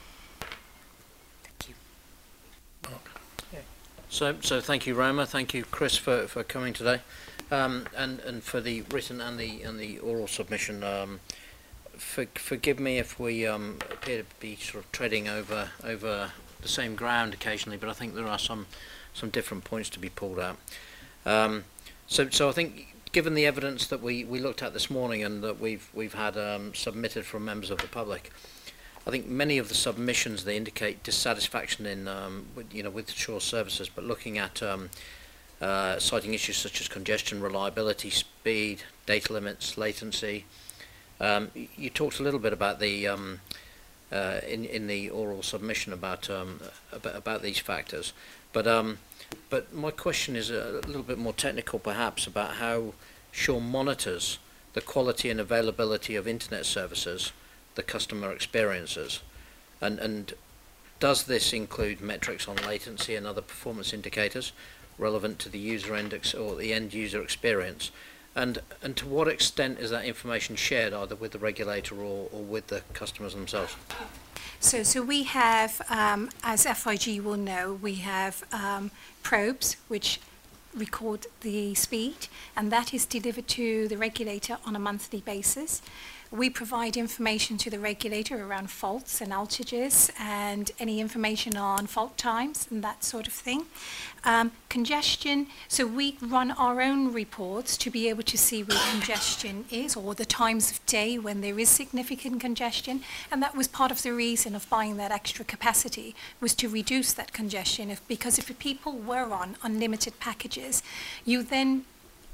Thank you. So, so thank you, Roma. Thank you, Chris, for, for coming today, um, and and for the written and the and the oral submission. Um, for, forgive me if we um, appear to be sort of treading over over the same ground occasionally, but I think there are some some different points to be pulled out. Um, so, so I think, given the evidence that we, we looked at this morning and that we've we've had um, submitted from members of the public, I think many of the submissions, they indicate dissatisfaction in um, with, you know with Shaw services, but looking at um, uh, citing issues such as congestion, reliability, speed, data limits, latency. Um, you talked a little bit about the um, uh, in in the oral submission about um, about, about these factors. But um, but my question is a little bit more technical, perhaps, about how Shaw monitors the quality and availability of internet services the customer experiences, and and does this include metrics on latency and other performance indicators relevant to the user index or the end user experience, and and to what extent is that information shared either with the regulator or, or with the customers themselves? So, so we have, um, as F I G will know, we have um, probes which record the speed, and that is delivered to the regulator on a monthly basis. We provide information to the regulator around faults and outages and any information on fault times and that sort of thing. Um, congestion, so we run our own reports to be able to see where congestion is, or the times of day when there is significant congestion, and that was part of the reason of buying that extra capacity, was to reduce that congestion. If, because if people were on unlimited packages, you then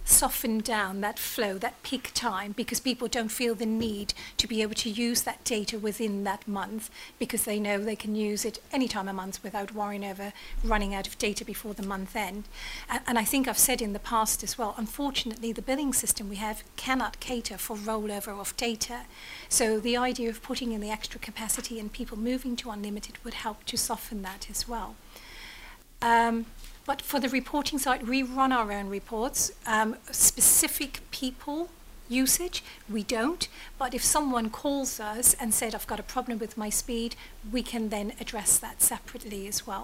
soften down that flow, that peak time, because people don't feel the need to be able to use that data within that month, because they know they can use it any time a month without worrying over running out of data before the month end. And, and I think I've said in the past as well, unfortunately, the billing system we have cannot cater for rollover of data. So the idea of putting in the extra capacity and people moving to unlimited would help to soften that as well. Um, But for the reporting side, we run our own reports. Um, specific people usage, we don't. But if someone calls us and said, I've got a problem with my speed, we can then address that separately as well.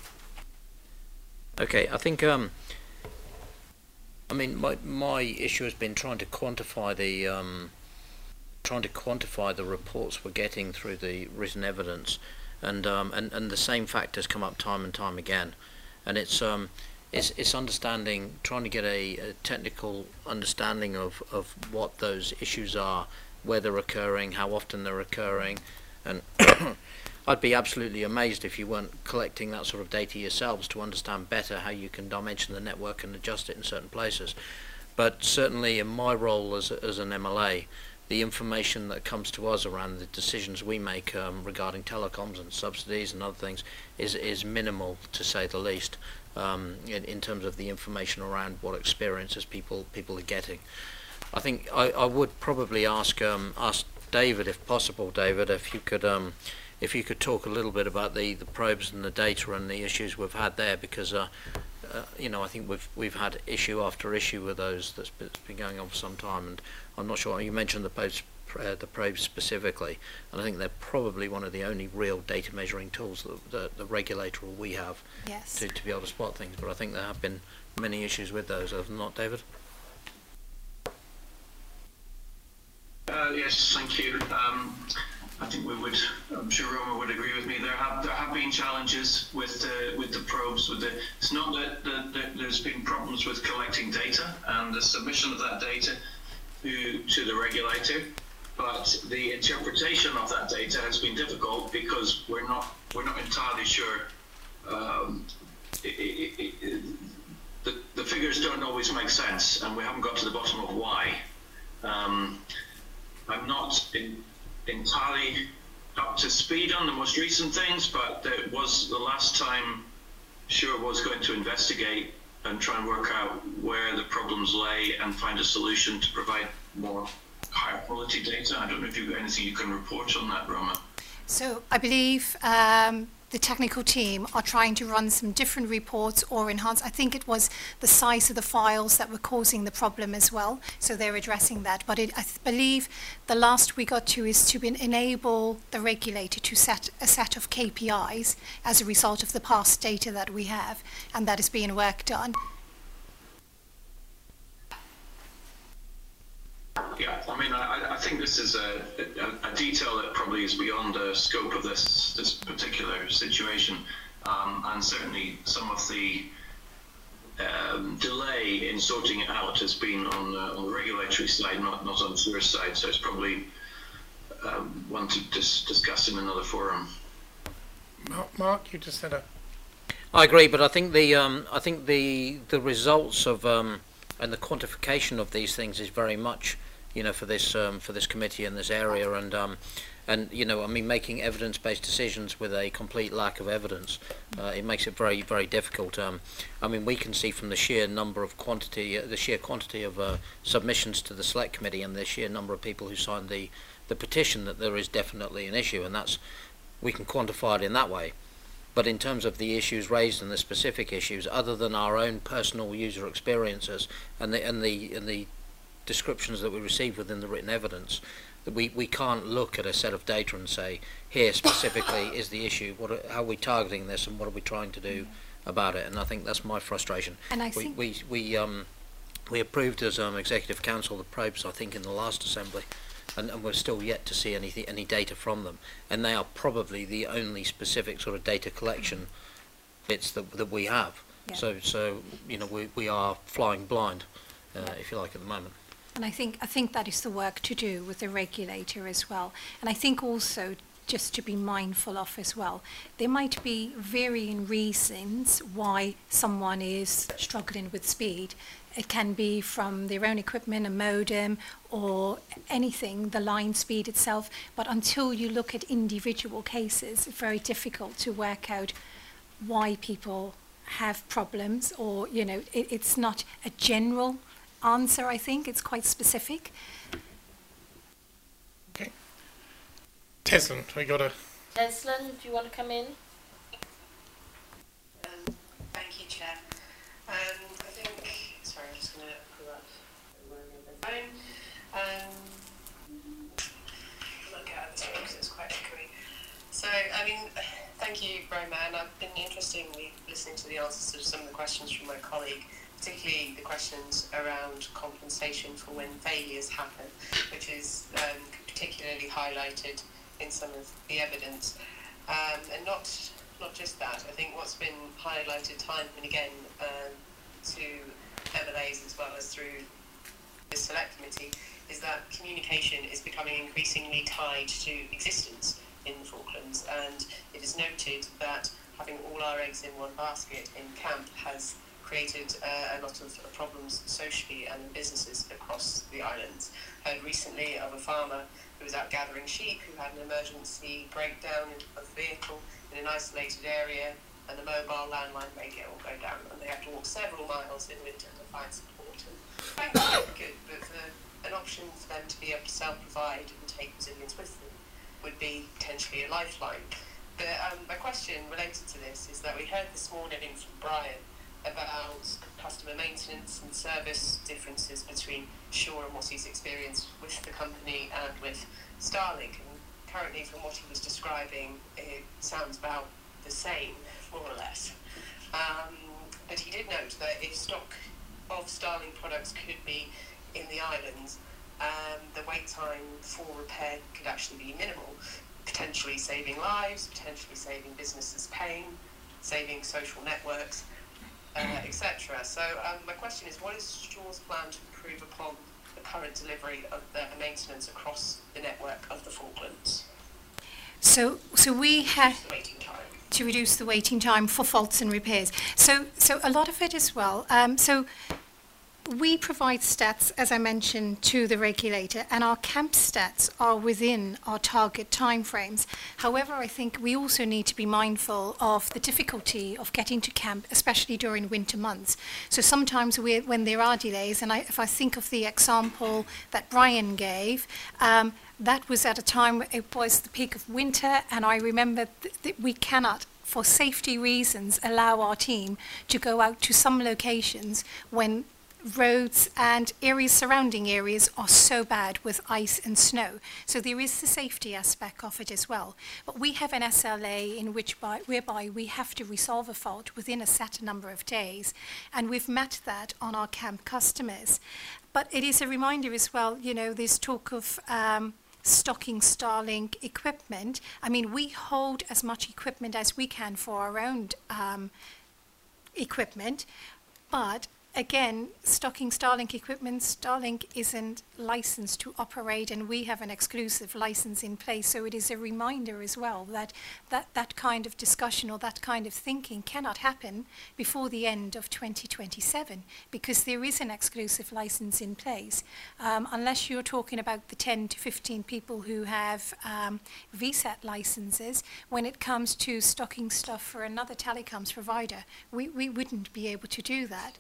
Okay, I think, um, I mean, my, my issue has been trying to quantify the, um, trying to quantify the reports we're getting through the written evidence. And, um, and, and the same factors come up time and time again. And it's um, it's it's understanding, trying to get a, a technical understanding of, of what those issues are, where they're occurring, how often they're occurring, and I'd be absolutely amazed if you weren't collecting that sort of data yourselves to understand better how you can dimension the network and adjust it in certain places. But certainly in my role as a, as an M L A, the information that comes to us around the decisions we make um, regarding telecoms and subsidies and other things is is minimal, to say the least, um, in, in terms of the information around what experiences people people are getting. I think I, I would probably ask um, ask David, if possible, David, if you could um, if you could talk a little bit about the, the probes and the data and the issues we've had there, because uh, uh, you know, I think we've we've had issue after issue with those that's been, that's been going on for some time, and I'm not sure, you mentioned the probes, uh, the probes specifically, and I think they're probably one of the only real data measuring tools that the, the regulator or we have Yes. to, to be able to spot things, but I think there have been many issues with those, have there not, David? Uh, yes, thank you. Um, I think we would, I'm sure Roma would agree with me, there have there have been challenges with the, with the probes. With the, it's not that, that, that there's been problems with collecting data and the submission of that data to, to the regulator, but the interpretation of that data has been difficult because we're not we're not entirely sure. Um, it, it, it, the, the figures don't always make sense, and we haven't got to the bottom of why. Um, I'm not in, entirely up to speed on the most recent things, but it was the last time Sure was going to investigate and try and work out where the problems lay and find a solution to provide more higher quality data. I don't know if you've got anything you can report on that, Roma. So I believe um, the technical team are trying to run some different reports or enhance. I think it was the size of the files that were causing the problem as well. So they're addressing that. But it, I th- believe the last we got to is to en- enable the regulator to set a set of K P Is as a result of the past data that we have, and that is being worked on. Yeah, I mean, I, I think this is a, a, a detail that probably is beyond the scope of this this particular situation, um, and certainly some of the um, delay in sorting it out has been on, uh, on the regulatory side, not not on the Sure side. So it's probably um, one to dis- discuss in another forum. Mark, Mark, you just said a. I agree, but I think the um, I think the the results of um, and the quantification of these things is very much, you know, for this um, for this committee in this area, and um, and you know, I mean, making evidence-based decisions with a complete lack of evidence, uh, it makes it very very difficult. Um, I mean, we can see from the sheer number of quantity, uh, the sheer quantity of uh, submissions to the select committee, and the sheer number of people who signed the the petition, that there is definitely an issue, and that's, we can quantify it in that way. But in terms of the issues raised and the specific issues, other than our own personal user experiences and the and the and the descriptions that we receive within the written evidence, that we, we can't look at a set of data and say, here specifically is the issue, what are, how are we targeting this and what are we trying to do about it? And I think that's my frustration. And I we, think we we um we approved as um, executive council the probes, I think, in the last assembly, and, and we're still yet to see any any data from them, and they are probably the only specific sort of data collection bits that that we have. Yeah. So so you know, we we are flying blind, uh, if you like, at the moment. And I think I think that is the work to do with the regulator as well. And I think also just to be mindful of as well. There might be varying reasons why someone is struggling with speed. It can be from their own equipment, a modem, or anything, the line speed itself. But until you look at individual cases, it's very difficult to work out why people have problems, or, you know, it, it's not a general answer, I think. It's quite specific. Okay. Teslan, we got a... Teslan, do you want to come in? Um, thank you, Chair. Um, I think... Sorry, I'm just going to pull up my phone. Um, look at the screen because it's quite echoey. So, I mean, thank you, Roma, and I've been interestingly listening to the answers to some of the questions from my colleague, particularly the questions around compensation for when failures happen, which is um, particularly highlighted in some of the evidence. Um, and not not just that, I think what's been highlighted time and again um, to M L As as well as through the Select Committee is that communication is becoming increasingly tied to existence in the Falklands, and it is noted that having all our eggs in one basket in camp has created uh, a lot of uh, problems socially and in businesses across the islands. Heard recently of a farmer who was out gathering sheep who had an emergency breakdown of a vehicle in an isolated area, and the mobile landline may get all go down, and they have to walk several miles in winter to find support. And frankly, good, but for an option for them to be able to self-provide and take resilience with them would be potentially a lifeline. But um, my question related to this is that we heard this morning from Brian about customer maintenance and service differences between Shaw and what he's experienced with the company and with Starlink. And currently, from what he was describing, it sounds about the same, more or less. Um, but he did note that if stock of Starlink products could be in the islands, um, the wait time for repair could actually be minimal, potentially saving lives, potentially saving businesses pain, saving social networks, uh, et cetera. So um, my question is, what is Shaw's plan to improve upon the current delivery of the maintenance across the network of the Falklands? So, so we have waiting time. to reduce the waiting time for faults and repairs. So, so a lot of it as well. Um, so. We provide stats, as I mentioned, to the regulator, and our camp stats are within our target timeframes. However, I think we also need to be mindful of the difficulty of getting to camp, especially during winter months. So sometimes we, when there are delays, and I, if I think of the example that Brian gave, um, that was at a time, it was the peak of winter, and I remember th- that we cannot, for safety reasons, allow our team to go out to some locations when roads and areas, surrounding areas, are so bad with ice and snow. So there is the safety aspect of it as well. But we have an S L A in which by, whereby we have to resolve a fault within a set number of days, and we've met that on our camp customers. But it is a reminder as well, you know, this talk of um, stocking Starlink equipment. I mean, we hold as much equipment as we can for our own um, equipment, but again, stocking Starlink equipment, Starlink isn't licensed to operate, and we have an exclusive license in place. So it is a reminder as well that that, that kind of discussion or that kind of thinking cannot happen before the end of twenty twenty-seven, because there is an exclusive license in place. Um, unless you're talking about the ten to fifteen people who have um, V SAT licenses, when it comes to stocking stuff for another telecoms provider, we, we wouldn't be able to do that.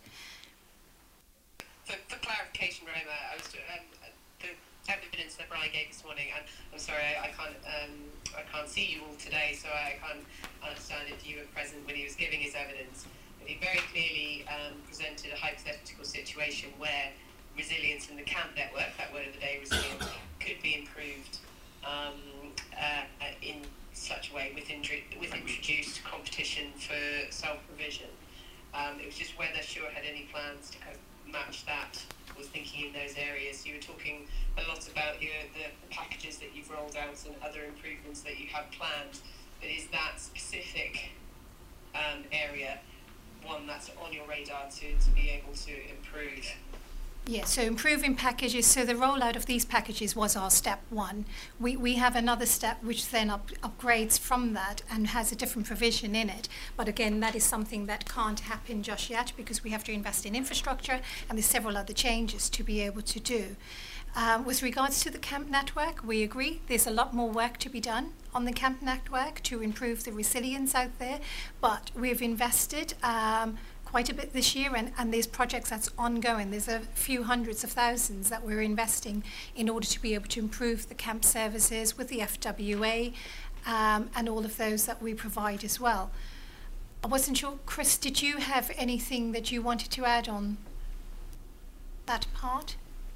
For, for clarification, Roma, I was um, the evidence that Brian gave this morning, and I'm sorry, I, I can't um, I can't see you all today, so I can't understand if you were present when he was giving his evidence. But he very clearly um, presented a hypothetical situation where resilience in the camp network, that word of the day, resilience, could be improved um, uh, in such a way with, intri- with introduced competition for self-provision. Um, it was just whether Shaw had any plans to kind of match that, was thinking in those areas. You were talking a lot about you know, the, the packages that you've rolled out and other improvements that you have planned, but is that specific um, area one that's on your radar to, to be able to improve Yeah, so improving packages, so the rollout of these packages was our step one. We we have another step which then up, upgrades from that and has a different provision in it. But again, that is something that can't happen just yet because we have to invest in infrastructure and there's several other changes to be able to do. Um, with regards to the camp network, we agree there's a lot more work to be done on the camp network to improve the resilience out there, but we've invested um, quite a bit this year, and, and there's projects that's ongoing. There's a few hundreds of thousands that we're investing in order to be able to improve the camp services with the F W A um, and all of those that we provide as well. I wasn't sure, Chris, did you have anything that you wanted to add on that part?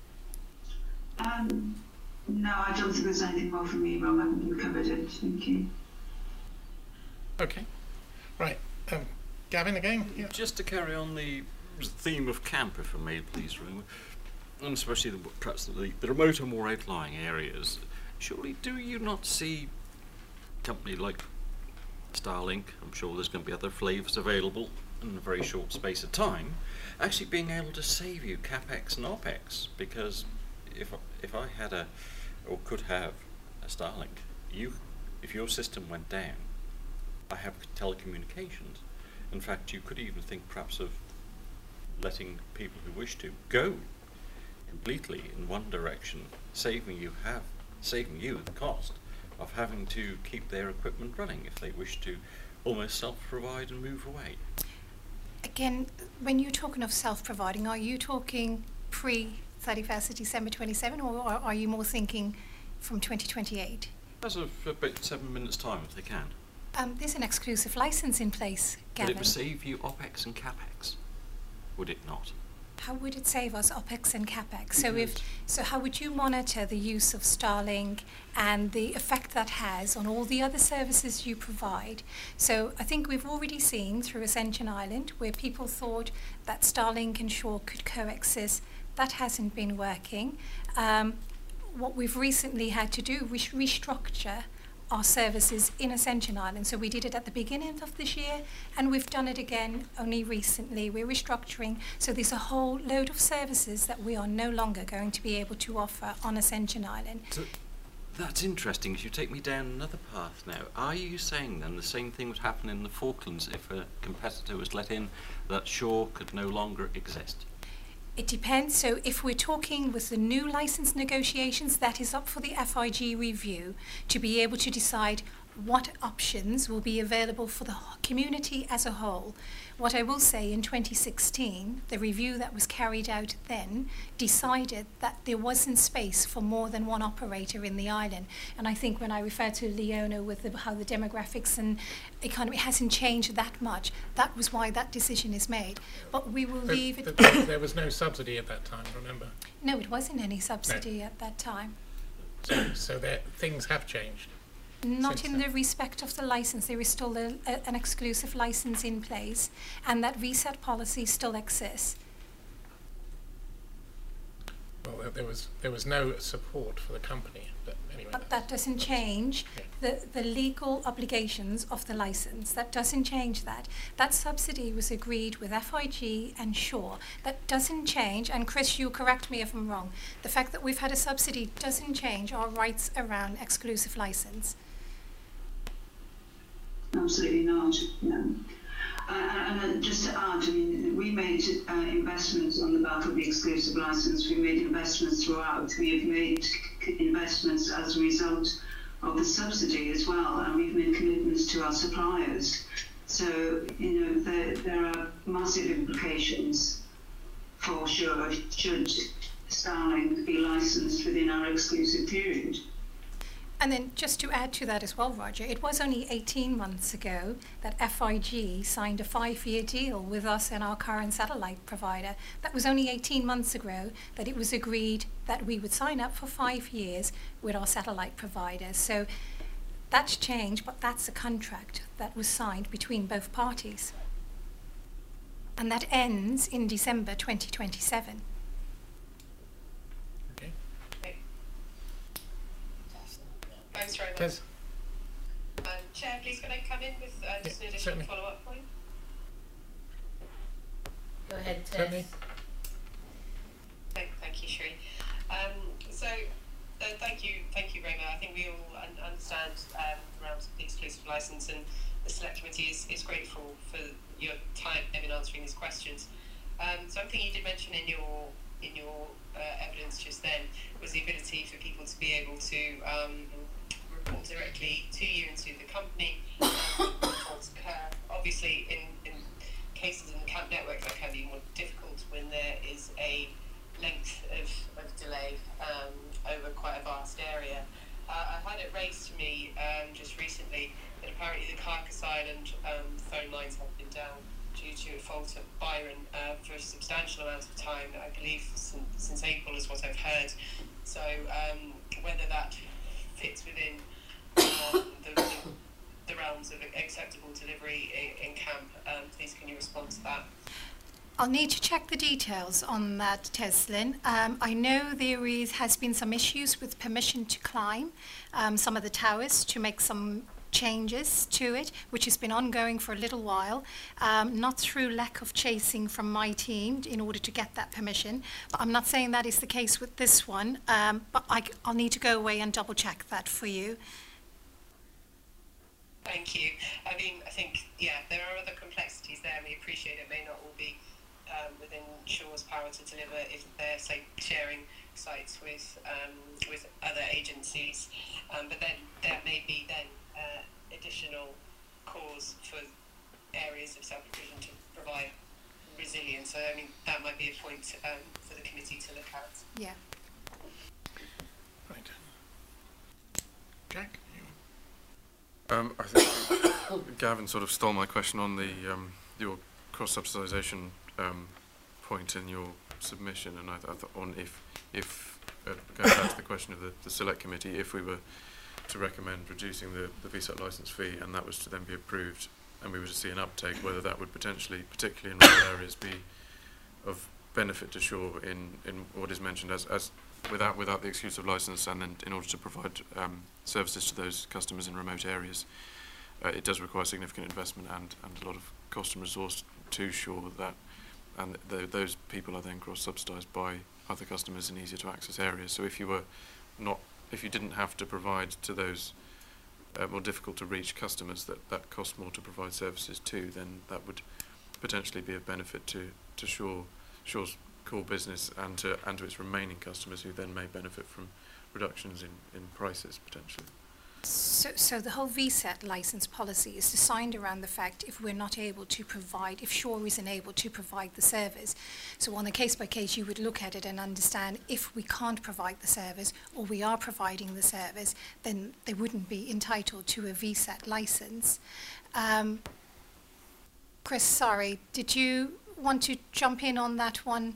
Um, no, I don't think there's anything more from me, Rom. I think you covered it. Thank you. Okay. Right. Um, Gavin again? Yeah. Just to carry on the theme of camp, if I may, please, Roma, and especially the, perhaps the, the remote or more outlying areas, surely do you not see a company like Starlink, I'm sure there's going to be other flavours available in a very short space of time, actually being able to save you CapEx and OpEx? Because if, if I had a, or could have a Starlink, you, if your system went down, I have telecommunications. In fact, you could even think perhaps of letting people who wish to go completely in one direction, saving you have saving you the cost of having to keep their equipment running if they wish to almost self-provide and move away. Again, when you're talking of self-providing, are you talking pre thirty-first of December twenty-seven, or are you more thinking from twenty twenty-eight? As of about seven minutes' time, if they can. Um, there's an exclusive license in place, Gavin. Would it save you OpEx and CapEx? Would it not? How would it save us OpEx and CapEx? So if so, how would you monitor the use of Starlink and the effect that has on all the other services you provide? So I think we've already seen through Ascension Island where people thought that Starlink and Shaw could coexist. That hasn't been working. Um, what we've recently had to do is restructure our services in Ascension Island. So we did it at the beginning of this year, and we've done it again only recently. We're restructuring, so there's a whole load of services that we are no longer going to be able to offer on Ascension Island. So that's interesting, because you take me down another path now. Are you saying then the same thing would happen in the Falklands if a competitor was let in, that Shaw could no longer exist? It depends. So if we're talking with the new license negotiations, that is up for the F I G review to be able to decide what options will be available for the community as a whole. What I will say, in twenty sixteen, the review that was carried out then decided that there wasn't space for more than one operator in the island. And I think when I refer to Leona with the, how the demographics and economy hasn't changed that much, that was why that decision is made. But we will But leave it... th- there was no subsidy at that time, remember? No, it wasn't any subsidy at that time. So, so there, things have changed. Not Since in then. the respect of the license. There is still a, a, an exclusive license in place, and that reset policy still exists. Well, there- there was there was no support for the company, but anyway. But that doesn't change the, the legal obligations of the license. That doesn't change that. That subsidy was agreed with F I G and Shaw. That doesn't change, and Chris, you correct me if I'm wrong, the fact that we've had a subsidy doesn't change our rights around exclusive license. Absolutely not. No. Uh, and uh, just to add, I mean, we made uh, investments on the back of the exclusive license. We made investments throughout. We have made investments as a result of the subsidy as well, and we've made commitments to our suppliers. So, you know, there, there are massive implications for sure should Starlink be licensed within our exclusive period. And then just to add to that as well, Roger, it was only eighteen months ago that F I G signed a five-year deal with us and our current satellite provider. That was only eighteen months ago that it was agreed that we would sign up for five years with our satellite provider. So that's changed, but that's a contract that was signed between both parties. And that ends in December twenty twenty-seven. Thanks very much. Yes. Um, Chair, please can I come in with uh, just Yeah, an additional certainly. follow-up point? Go ahead, Tess. Certainly. Thank so uh, thank you, thank you, Roma. I think we all un understand um, the realms of the exclusive licence, and the Select Committee is, is grateful for your time in answering these questions. Um, something you did mention in your in your uh, evidence just then was the ability for people to be able to um, report directly to you and to the company um, when faults occur. Obviously, in, in cases in the camp network, that can be more difficult when there is a length of, of delay um, over quite a vast area. Uh, I had it raised to me um, just recently that apparently the Carcass Island um, phone lines have been down due to a fault at Byron uh, for a substantial amount of time, I believe since, since April is what I've heard. So um, whether that fits within um, the, the, the realms of acceptable delivery in, in camp, um, please can you respond to that? I'll need to check the details on that, Teslin. Um, I know there is, has been some issues with permission to climb um, some of the towers to make some changes to it, which has been ongoing for a little while, um, not through lack of chasing from my team in order to get that permission. But I'm not saying that is the case with this one, um, but I, I'll need to go away and double check that for you. Thank you. I mean, I think, yeah, there are other complexities there, and we appreciate it may not all be um, within Shore's power to deliver if they're, say, sharing sites with um, with other agencies. Um, but then there may be then uh, additional cause for areas of self-provision to provide resilience. So, I mean, that might be a point um, for the committee to look at. Yeah. Right. Jack? Um, I think Gavin sort of stole my question on the um, your cross-subsidisation um, point in your submission, and I, th I thought on if if uh, going back to the question of the, the Select Committee, if we were to recommend reducing the, the V SAT licence fee and that was to then be approved and we were to see an uptake, whether that would potentially, particularly in rural areas, be of benefit to Shore in, in what is mentioned as, as without without the exclusive licence, and then in order to provide um, services to those customers in remote areas. Uh, it does require significant investment and, and a lot of cost and resource to Shore, that, and th those people are then cross-subsidised by other customers in easier to access areas. So if you were not, if you didn't have to provide to those uh, more difficult to reach customers that, that cost more to provide services to, then that would potentially be of benefit to, to Shore, Shore's core business and to, and to its remaining customers, who then may benefit from reductions in, in prices potentially. So, so the whole V SAT license policy is designed around the fact if we're not able to provide, if Shore isn't able to provide the service. So on a case by case, you would look at it and understand if we can't provide the service or we are providing the service, then they wouldn't be entitled to a V SAT license. Um, Chris, sorry, did you want to jump in on that one?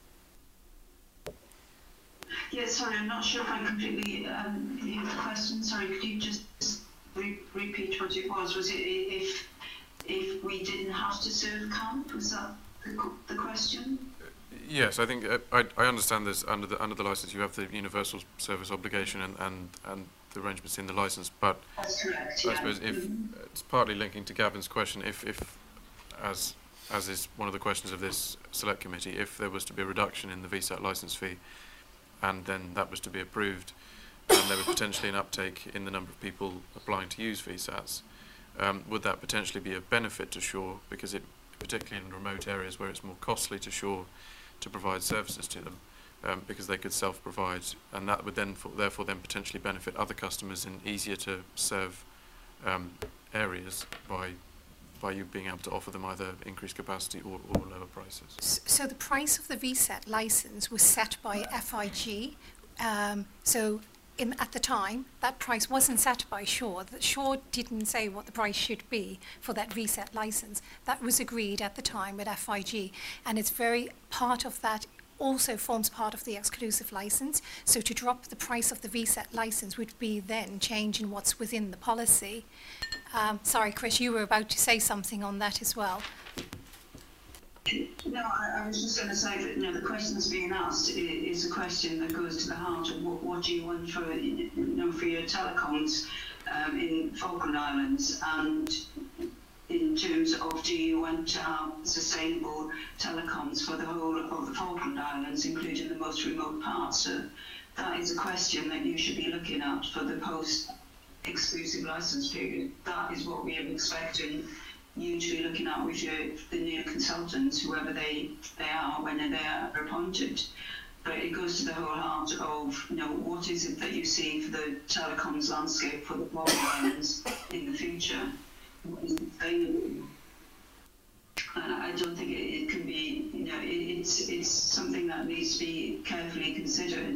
Yes, sorry, I'm not sure if I completely um, heard the question. Sorry, could you just re repeat what it was? Was it if if we didn't have to serve camp? Was that the, the question? Yes, I think uh, I, I understand this. Under the under the license, you have the universal service obligation and and, and the arrangements in the license. But that's correct. I Yeah. suppose if mm-hmm. it's partly linking to Gavin's question, if if as as is one of the questions of this Select Committee, if there was to be a reduction in the V SAT licence fee, and then that was to be approved, and there was potentially an uptake in the number of people applying to use V SATs, um, would that potentially be a benefit to Shore, because it, particularly in remote areas where it's more costly to Shore to provide services to them, um, because they could self-provide, and that would then, for, therefore, then potentially benefit other customers in easier to serve um, areas by by you being able to offer them either increased capacity or, or lower prices. So the price of the V SAT license was set by F I G. Um, so in, at the time, that price wasn't set by Shore. The Shore didn't say what the price should be for that V SAT license. That was agreed at the time with F I G, and it's very part of that. Also forms part of the exclusive license. So to drop the price of the V SAT license would be then changing what's within the policy. Um, sorry, Chris, you were about to say something on that as well. No, I, I was just going to say that, you know, the question that's being asked is, is a question that goes to the heart of what, what do you want for, you know, for your telecoms um, in Falkland Islands, and in terms of do you want to have sustainable telecoms for the whole of the Falkland Islands, including the most remote parts. So that is a question that you should be looking at for the post-exclusive licence period. That is what we are expecting you to be looking at with your, the new consultants, whoever they, they are, when they are appointed. But it goes to the whole heart of, you know, what is it that you see for the telecoms landscape for the Falkland Islands in the future? What is sustainable? And I don't think it, it can be, you know, it, it's it's something that needs to be carefully considered.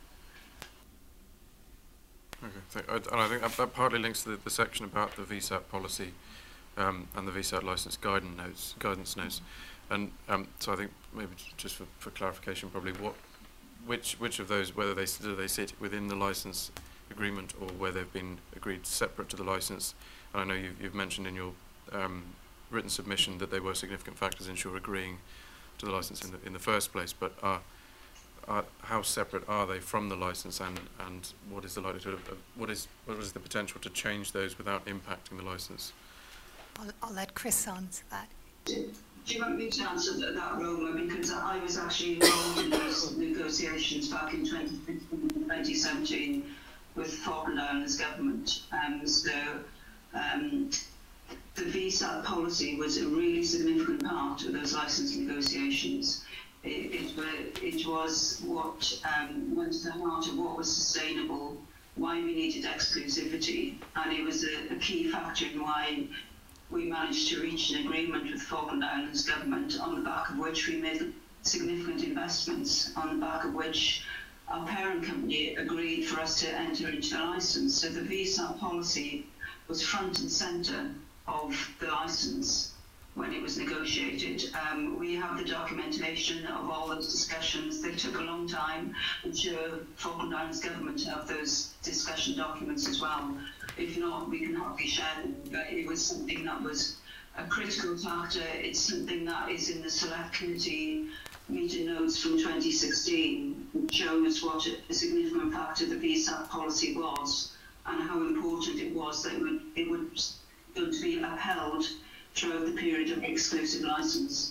Okay, th and I think that, that partly links to the, the section about the V SAT policy um, and the V SAT license guidance notes. Guidance notes, and um, so I think maybe just for, for clarification, probably what, which which of those, whether they do they sit within the license agreement or where they've been agreed separate to the license. And I know you've, you've mentioned in your um, written submission that they were significant factors in Shaw agreeing to the license in the in the first place, but are, are how separate are they from the license, and and what is the likelihood of, of what is what is the potential to change those without impacting the license? I'll, I'll let Chris answer that. Do you want me to answer that, that Roma? Because I was actually involved in those negotiations back in twenty seventeen with the Falkland Islands government. Um, so um, the V SAT policy was a really significant part of those licence negotiations. It, it, it was what um, went to the heart of what was sustainable, why we needed exclusivity, and it was a, a key factor in why we managed to reach an agreement with the Falkland Islands government, on the back of which we made significant investments, on the back of which our parent company agreed for us to enter into the licence. So the V SAT policy was front and centre of the licence when it was negotiated. Um, we have the documentation of all those discussions. They took a long time. I'm sure Falkland Islands government have those discussion documents as well. If not, we can hardly share them. But it was something that was a critical factor. It's something that is in the Select Committee meeting notes from twenty sixteen, which shows what a significant factor the V SAT policy was, and how important it was that it would, it would going to be upheld throughout the period of exclusive licence.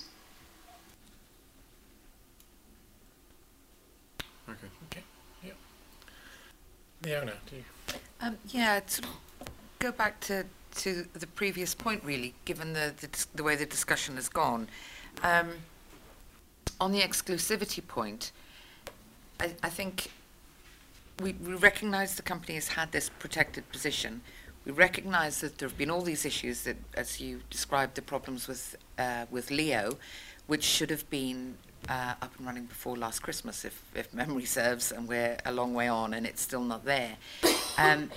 Okay. Okay. Yeah. Leona, do you? Um, yeah, to go back to, to the previous point, really, given the, the, the way the discussion has gone. Um, on the exclusivity point, I, I think we, we recognise the company has had this protected position. We recognise that there have been all these issues that, as you described, the problems with uh, with Leo, which should have been uh, up and running before last Christmas, if, if memory serves, and we're a long way on and it's still not there. Um,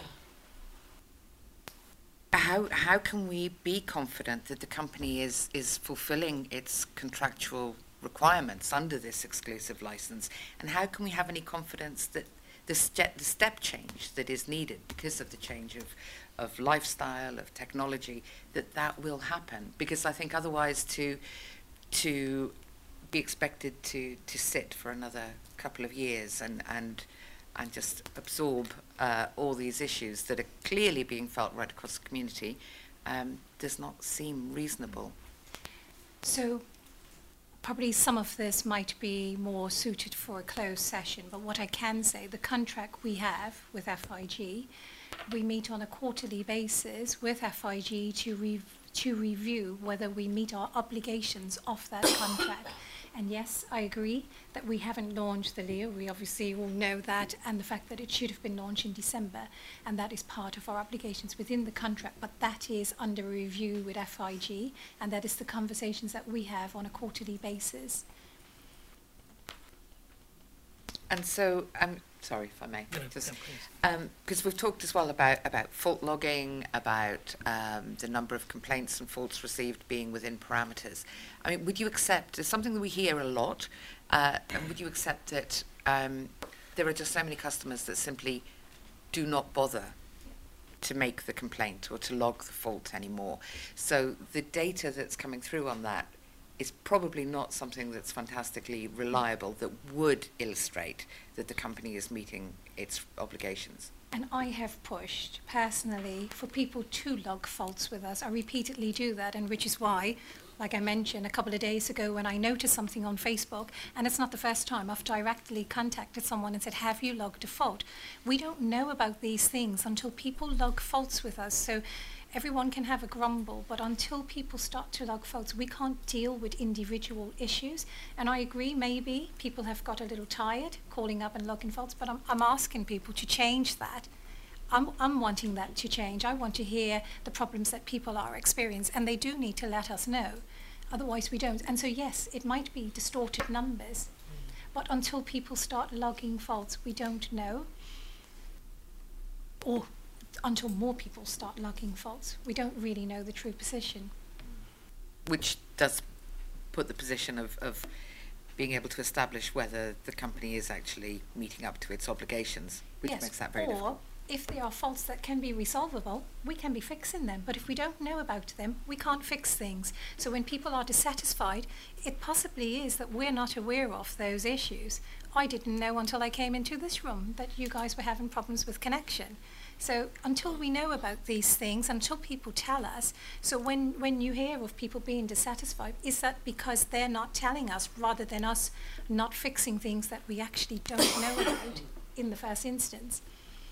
how how can we be confident that the company is is fulfilling its contractual requirements under this exclusive license, and how can we have any confidence that the, ste the step change that is needed because of the change of of lifestyle, of technology, that that will happen? Because I think otherwise to to be expected to to sit for another couple of years and and and just absorb uh, all these issues that are clearly being felt right across the community um, does not seem reasonable. So probably some of this might be more suited for a closed session, but what I can say, the contract we have with F I G, we meet on a quarterly basis with F I G to, re to review whether we meet our obligations of that contract. And yes, I agree that we haven't launched the Leo. We obviously all know that, and the fact that it should have been launched in December, and that is part of our obligations within the contract, but that is under review with F I G, and that is the conversations that we have on a quarterly basis. And so, um, sorry if I may, No, just no, because um, we've talked as well about, about fault logging, about um, the number of complaints and faults received being within parameters. I mean, would you accept, it's something that we hear a lot, uh, and would you accept that um, there are just so many customers that simply do not bother to make the complaint or to log the fault anymore? So the data that's coming through on that is probably not something that's fantastically reliable that would illustrate that the company is meeting its obligations. And I have pushed personally for people to log faults with us. I repeatedly do that, and which is why like I mentioned a couple of days ago when I noticed something on Facebook, and it's not the first time I've directly contacted someone and said, have you logged a fault? We don't know about these things until people log faults with us. So everyone can have a grumble, but until people start to log faults, we can't deal with individual issues. And I agree, maybe people have got a little tired calling up and logging faults, but I'm, I'm asking people to change that. I'm, I'm wanting that to change. I want to hear the problems that people are experiencing, and they do need to let us know. Otherwise, we don't. And so, yes, it might be distorted numbers, but until people start logging faults, we don't know. Or until more people start logging faults, we don't really know the true position. Which does put the position of, of being able to establish whether the company is actually meeting up to its obligations, which Yes, makes that very or difficult. if there are faults that can be resolvable, we can be fixing them. But if we don't know about them, we can't fix things. So when people are dissatisfied, it possibly is that we're not aware of those issues. I didn't know until I came into this room that you guys were having problems with connection. So until we know about these things, until people tell us, so when, when you hear of people being dissatisfied, is that because they're not telling us rather than us not fixing things that we actually don't know about in the first instance?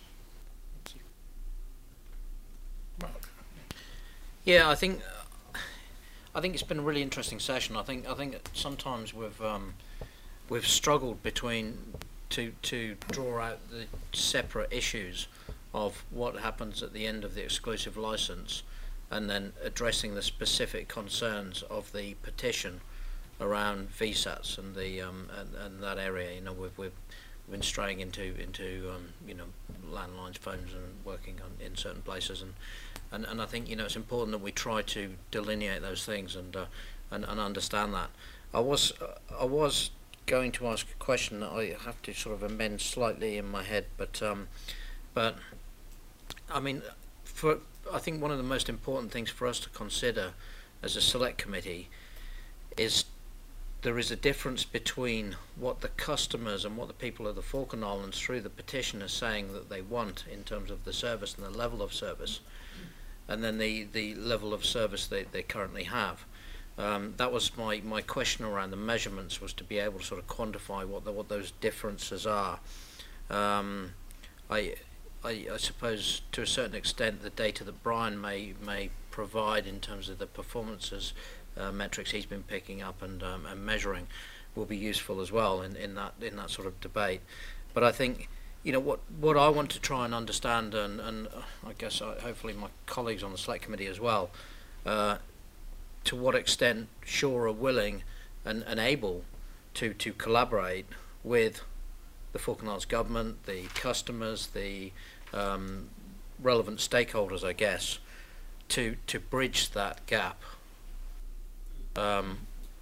Yeah, I think I think it's been a really interesting session. I think I think sometimes we've um, we've struggled between to to draw out the separate issues of what happens at the end of the exclusive license, and then addressing the specific concerns of the petition around V SATs and the um, and, and that area. You know, we've we've been straying into into um, you know, landlines, phones, and working on in certain places, and, and and I think, you know, it's important that we try to delineate those things and uh, and, and understand that. I was uh, I was going to ask a question that I have to sort of amend slightly in my head, but um, but I mean, for I think one of the most important things for us to consider as a select committee is there is a difference between what the customers and what the people of the Falkland Islands through the petition are saying that they want in terms of the service and the level of service, and then the, the level of service they, they currently have. Um, that was my, my question around the measurements, was to be able to sort of quantify what the, what those differences are. Um, I, I, I suppose to a certain extent the data that Brian may, may provide in terms of the performances Uh, metrics he's been picking up and, um, and measuring will be useful as well in, in that in that sort of debate. But I think, you know, what what I want to try and understand, and, and uh, I guess I, hopefully my colleagues on the select committee as well, uh, to what extent Shaw are willing and, and able to, to collaborate with the Falkland Islands government, the customers, the um, relevant stakeholders, I guess, to, to bridge that gap. Um,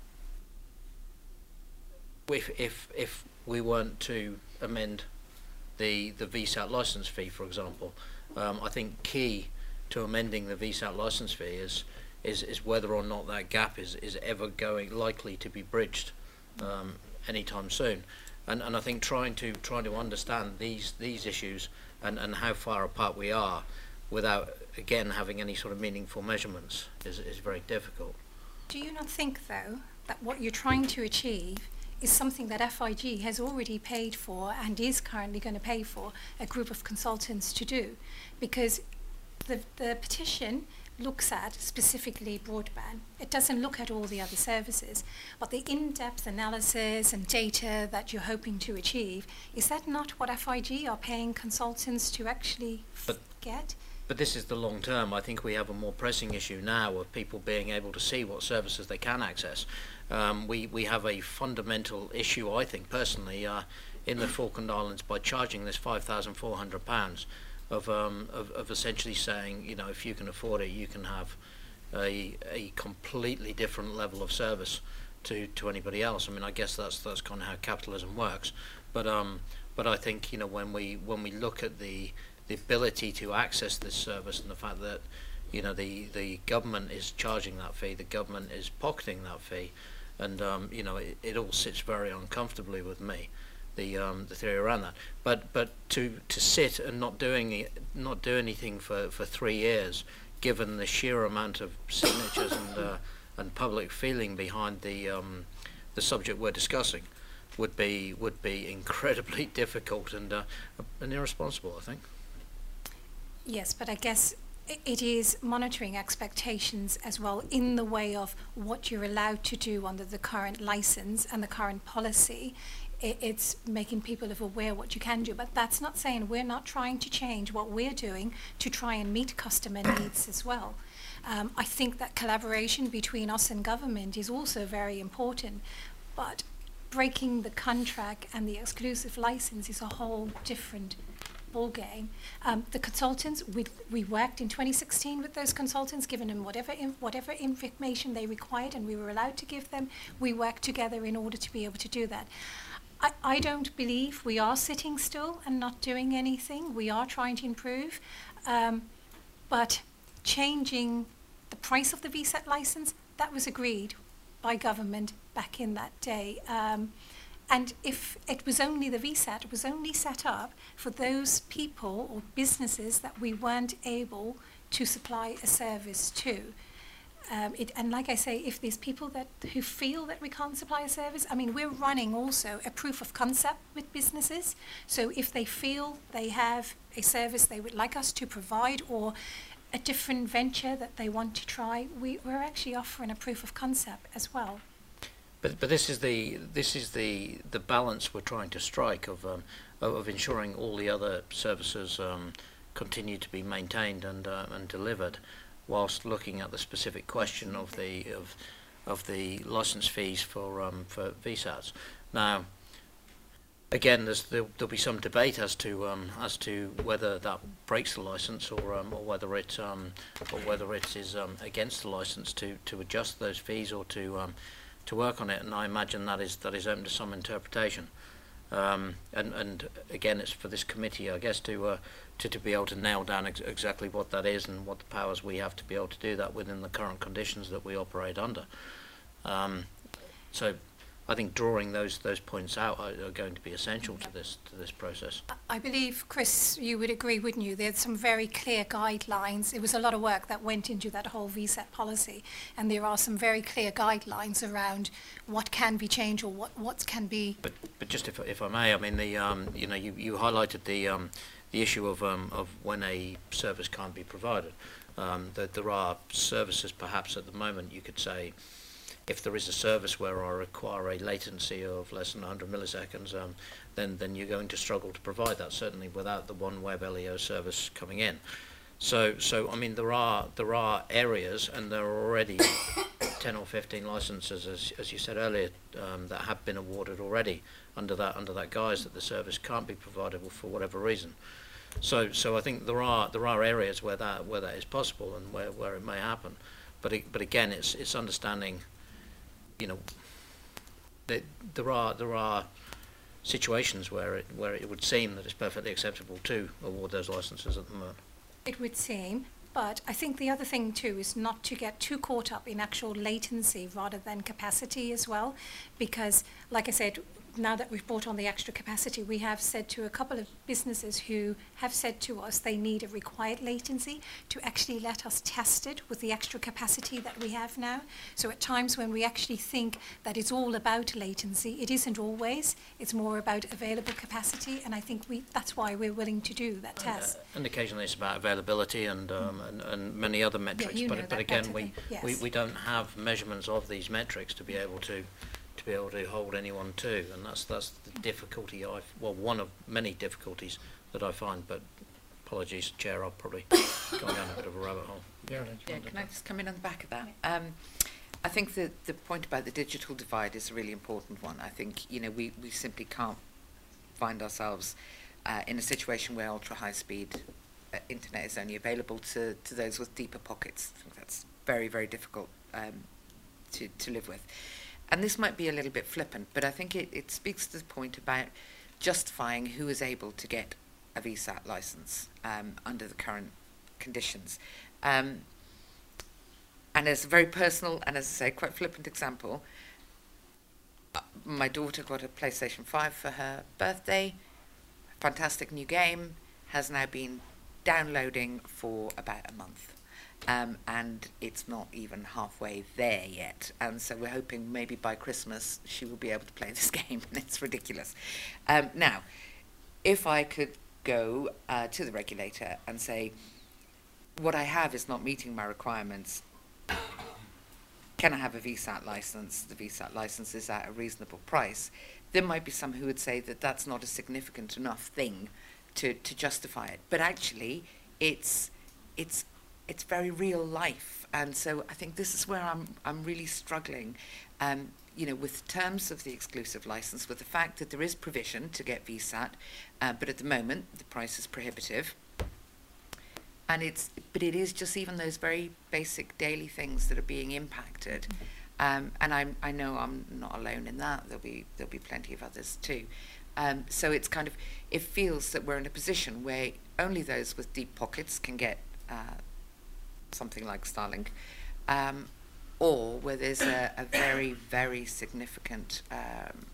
if if if we weren't to amend the the V SAT license fee, for example, um, I think key to amending the V SAT license fee is is is whether or not that gap is is ever going likely to be bridged um, anytime soon, and and I think trying to trying to understand these these issues and and how far apart we are, without again having any sort of meaningful measurements, is is very difficult. Do you not think, though, that what you're trying to achieve is something that F I G has already paid for and is currently going to pay for a group of consultants to do? Because the, the petition looks at specifically broadband. It doesn't look at all the other services. But the in-depth analysis and data that you're hoping to achieve, is that not what F I G are paying consultants to actually But get? But this is the long term. I think we have a more pressing issue now of people being able to see what services they can access. Um, we, we have a fundamental issue, I think, personally, uh, in the Falkland Islands by charging this five thousand four hundred pounds of, um, of, of essentially saying, you know, if you can afford it, you can have a, a completely different level of service to, to anybody else. I mean, I guess that's, that's kind of how capitalism works. But, um, but I think, you know, when we, when we look at the the ability to access this service and the fact that, you know, the, the government is charging that fee, the government is pocketing that fee, and, um, you know, it, it all sits very uncomfortably with me, the um, the theory around that. But but to, to sit and not doing it, not do anything for, for three years, given the sheer amount of signatures and uh, and public feeling behind the um, the subject we're discussing would be would be incredibly difficult and uh, and irresponsible, I think. Yes, but I guess i- it is monitoring expectations as well in the way of what you're allowed to do under the current license and the current policy. I- It's making people aware what you can do, but that's not saying we're not trying to change what we're doing to try and meet customer needs as well. Um, I think that collaboration between us and government is also very important, but breaking the contract and the exclusive license is a whole different ball game. Um, the consultants, we, we worked in twenty sixteen with those consultants, giving them whatever in, whatever information they required, and we were allowed to give them. We worked together in order to be able to do that. I, I don't believe we are sitting still and not doing anything. We are trying to improve, um, but changing the price of the V SAT license, that was agreed by government back in that day. Um, and if it was only the V SAT, it was only set up for those people or businesses that we weren't able to supply a service to. Um, it, and like I say, if there's people that who feel that we can't supply a service, I mean, we're running also a proof of concept with businesses. So if they feel they have a service they would like us to provide or a different venture that they want to try, we, we're actually offering a proof of concept as well. But but this is the this is the the balance we're trying to strike of um, of, of ensuring all the other services um, continue to be maintained and uh, and delivered, whilst looking at the specific question of the of of the license fees for um, for V SATs. Now, again, there's, there'll, there'll be some debate as to um, as to whether that breaks the license or um, or whether it um, or whether it is um, against the license to to adjust those fees or to um, to work on it. And I imagine that is that is open to some interpretation. Um, and and again, it's for this committee, I guess, to uh, to to be able to nail down ex exactly what that is and what the powers we have to be able to do that within the current conditions that we operate under. Um, so, I think drawing those those points out are, are going to be essential to this to this process. I believe, Chris, you would agree, wouldn't you? There's some very clear guidelines. It was a lot of work that went into that whole V SAT policy, and there are some very clear guidelines around what can be changed or what what can be. But but just if if I may, I mean the um, you know you, you highlighted the um, the issue of um, of when a service can't be provided. Um, that there are services perhaps at the moment you could say, if there is a service where I require a latency of less than one hundred milliseconds, um, then then you're going to struggle to provide that, certainly without the OneWeb L E O service coming in. So so I mean there are there are areas, and there are already ten or fifteen licenses, as as you said earlier, um, that have been awarded already under that under that guise that the service can't be provided for whatever reason. So so I think there are there are areas where that where that is possible and where where it may happen, but it, but again it's it's understanding. You know, that there are there are situations where it where it would seem that it's perfectly acceptable to award those licenses at the moment. It would seem, but I think the other thing too is not to get too caught up in actual latency rather than capacity as well, because, like I said, now that we've brought on the extra capacity, we have said to a couple of businesses who have said to us they need a required latency to actually let us test it with the extra capacity that we have now. So at times when we actually think that it's all about latency, it isn't always. It's more about available capacity, and I think we that's why we're willing to do that test. Uh, and occasionally it's about availability and um, and, and many other metrics. Yeah, you know but but that again, better we, than- yes. we we don't have measurements of these metrics to be able to. to be able to hold anyone to, and that's that's the difficulty I well one of many difficulties that I find. But apologies, Chair, I'll probably go down a bit of a rabbit hole. Yeah, yeah can I just come in on the back of that? Um, I think the the point about the digital divide is a really important one. I think you know we we simply can't find ourselves uh, in a situation where ultra high speed uh, internet is only available to to those with deeper pockets. I think that's very very difficult um, to to live with. And this might be a little bit flippant, but I think it, it speaks to the point about justifying who is able to get a V SAT license um, under the current conditions. Um, and as a very personal and, as I say, quite flippant example, uh, my daughter got a PlayStation five for her birthday. Fantastic new game, has now been downloading for about a month. Um, and it's not even halfway there yet. And so we're hoping maybe by Christmas she will be able to play this game, and it's ridiculous. Um, now, if I could go uh, to the regulator and say, what I have is not meeting my requirements, can I have a V SAT license? The V SAT license is at a reasonable price. There might be some who would say that that's not a significant enough thing to, to justify it. But actually, it's it's it's very real life, and so I think this is where I'm I'm really struggling, um, you know, with terms of the exclusive license, with the fact that there is provision to get V SAT, uh, but at the moment the price is prohibitive, and it's but it is just even those very basic daily things that are being impacted, um, and I I know I'm not alone in that. There'll be there'll be plenty of others too. Um, so it's kind of it feels that we're in a position where only those with deep pockets can get Uh, something like Starlink, um, or where there's a, a very, very significant um,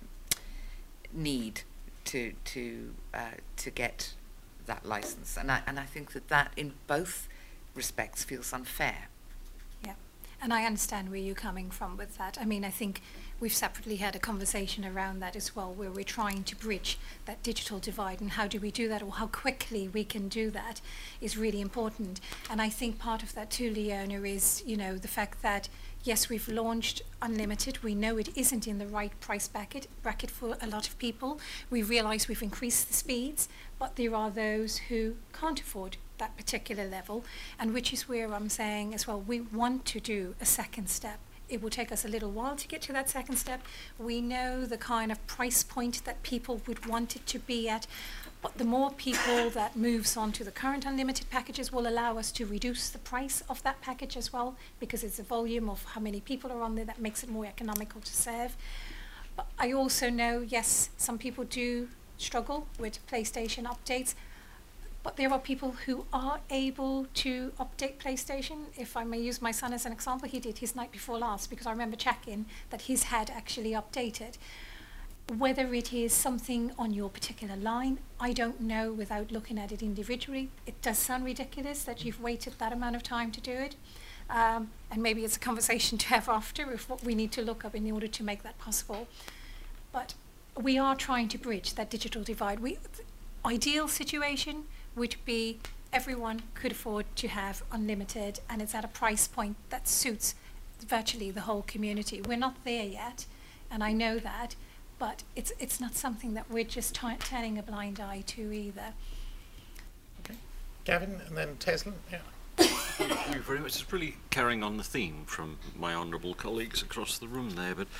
need to to uh, to get that license, and I and I think that that in both respects feels unfair. Yeah, and I understand where you're coming from with that. I mean, I think we've separately had a conversation around that as well, where we're trying to bridge that digital divide, and how do we do that, or how quickly we can do that is really important. And I think part of that too, Leona, is, you know, the fact that yes, we've launched unlimited. We know it isn't in the right price bracket bracket for a lot of people. We realize we've increased the speeds, but there are those who can't afford that particular level, and which is where I'm saying as well, we want to do a second step. It will take us a little while to get to that second step. We know the kind of price point that people would want it to be at, but the more people that moves on to the current unlimited packages will allow us to reduce the price of that package as well, because it's a volume of how many people are on there that makes it more economical to serve. But I also know, yes, some people do struggle with PlayStation updates, but there are people who are able to update PlayStation. If I may use my son as an example, he did his night before last, because I remember checking that his had actually updated. Whether it is something on your particular line, I don't know without looking at it individually. It does sound ridiculous that you've waited that amount of time to do it. Um, and maybe it's a conversation to have after of what we need to look up in order to make that possible. But we are trying to bridge that digital divide. We, ideal situation would be everyone could afford to have unlimited, and it's at a price point that suits virtually the whole community. We're not there yet, and I know that, but it's it's not something that we're just t- turning a blind eye to either. Okay. Gavin, and then Tesla. Yeah. Thank you very much. It's really carrying on the theme from my honourable colleagues across the room there, but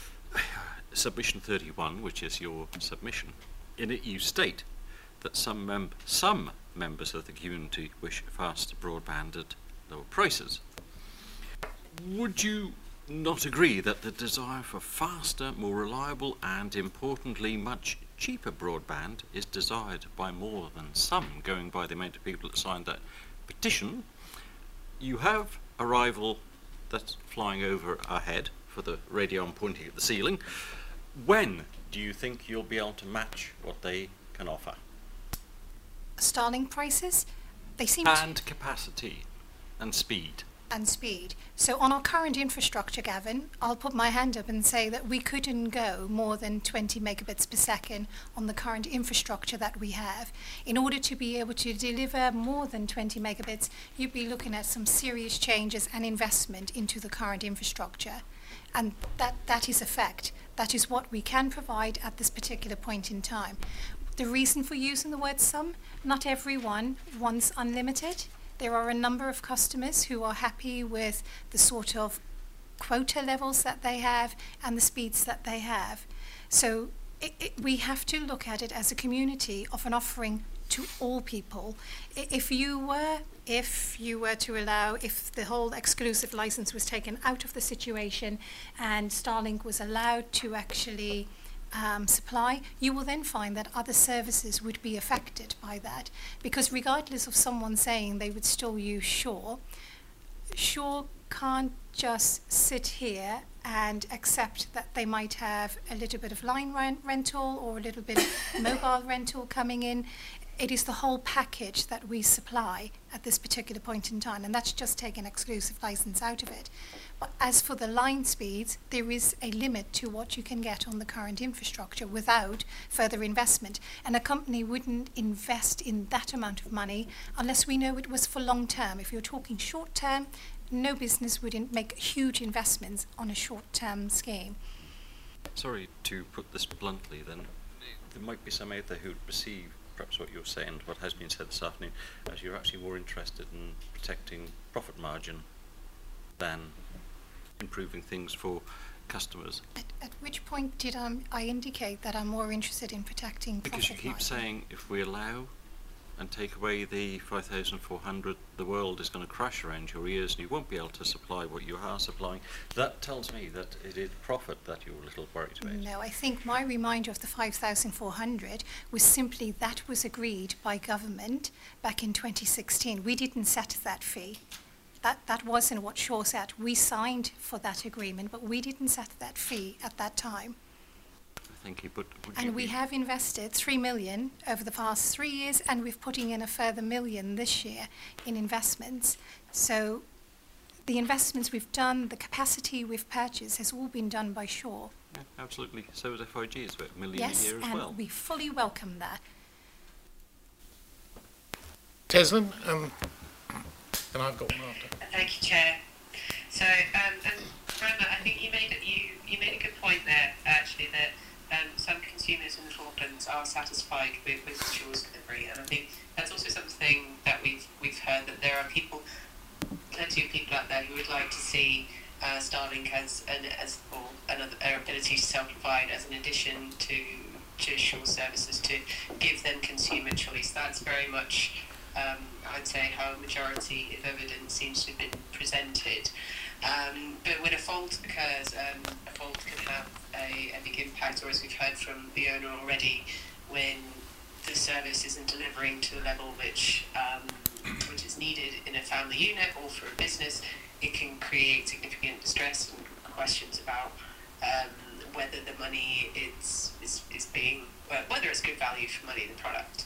submission thirty-one, which is your submission, in it you state that some mem- some members of the community wish faster broadband at lower prices. Would you not agree that the desire for faster, more reliable, and importantly much cheaper broadband is desired by more than some, going by the amount of people that signed that petition? You have a rival that's flying over our head for the radio pointing at the ceiling. When do you think you'll be able to match what they can offer? Starlink prices, they seem and to... capacity and speed. And speed. So on our current infrastructure, Gavin, I'll put my hand up and say that we couldn't go more than twenty megabits per second on the current infrastructure that we have. In order to be able to deliver more than twenty megabits, you'd be looking at some serious changes and investment into the current infrastructure. And that, that is a fact. That is what we can provide at this particular point in time. The reason for using the word some, not everyone wants unlimited. There are a number of customers who are happy with the sort of quota levels that they have and the speeds that they have. So it, it, we have to look at it as a community of an offering to all people. I- If you were, if you were to allow, if the whole exclusive license was taken out of the situation and Starlink was allowed to actually Um, supply, you will then find that other services would be affected by that, because regardless of someone saying they would still use Shaw, Shaw can't just sit here and accept that they might have a little bit of line rent rental or a little bit of mobile rental coming in. It is the whole package that we supply at this particular point in time, and that's just taking exclusive license out of it. But as for the line speeds, there is a limit to what you can get on the current infrastructure without further investment. And a company wouldn't invest in that amount of money unless we know it was for long term. If you're talking short term, no business would in- make huge investments on a short term scheme. Sorry to put this bluntly then, there might be some out there who would perceive perhaps what you're saying, what has been said this afternoon, as you're actually more interested in protecting profit margin than improving things for customers. At, at which point did um, I indicate that I'm more interested in protecting because profit you keep margin? saying if we allow and take away the five thousand four hundred, the world is going to crash around your ears and you won't be able to supply what you are supplying. That tells me that it is profit that you're a little worried about. No, I think my reminder of the five thousand four hundred was simply that was agreed by government back in twenty sixteen. We didn't set that fee. That, that wasn't what Shaw said. We signed for that agreement, but we didn't set that fee at that time. Thank you, but would you And we be- have invested three million over the past three years, and we're putting in a further million this year in investments. So the investments we've done, the capacity we've purchased, has all been done by Shaw. Yeah, absolutely. So is F I G, it's about a million Yes, a year as and well. we fully welcome that. Teslin, um, and I've got one after. Thank you, Chair. So, um, and Roma, I think you made you you made a good point there, actually, that um, some consumers in the Falklands are satisfied with, with Shaw's delivery, and I think that's also something that we've we've heard, that there are people, plenty of people out there who would like to see uh, Starlink as an as or another uh, ability to self-provide as an addition to to Shaw services, to give them consumer choice. That's very much, um, I'd say, how a majority of evidence seems to have been presented. Um, but when a fault occurs, um, a fault can have a, a big impact, or as we've heard from the owner already, when the service isn't delivering to the level which um, which is needed in a family unit or for a business, it can create significant distress and questions about um, whether the money is, is, is being, well, whether it's good value for money in the product.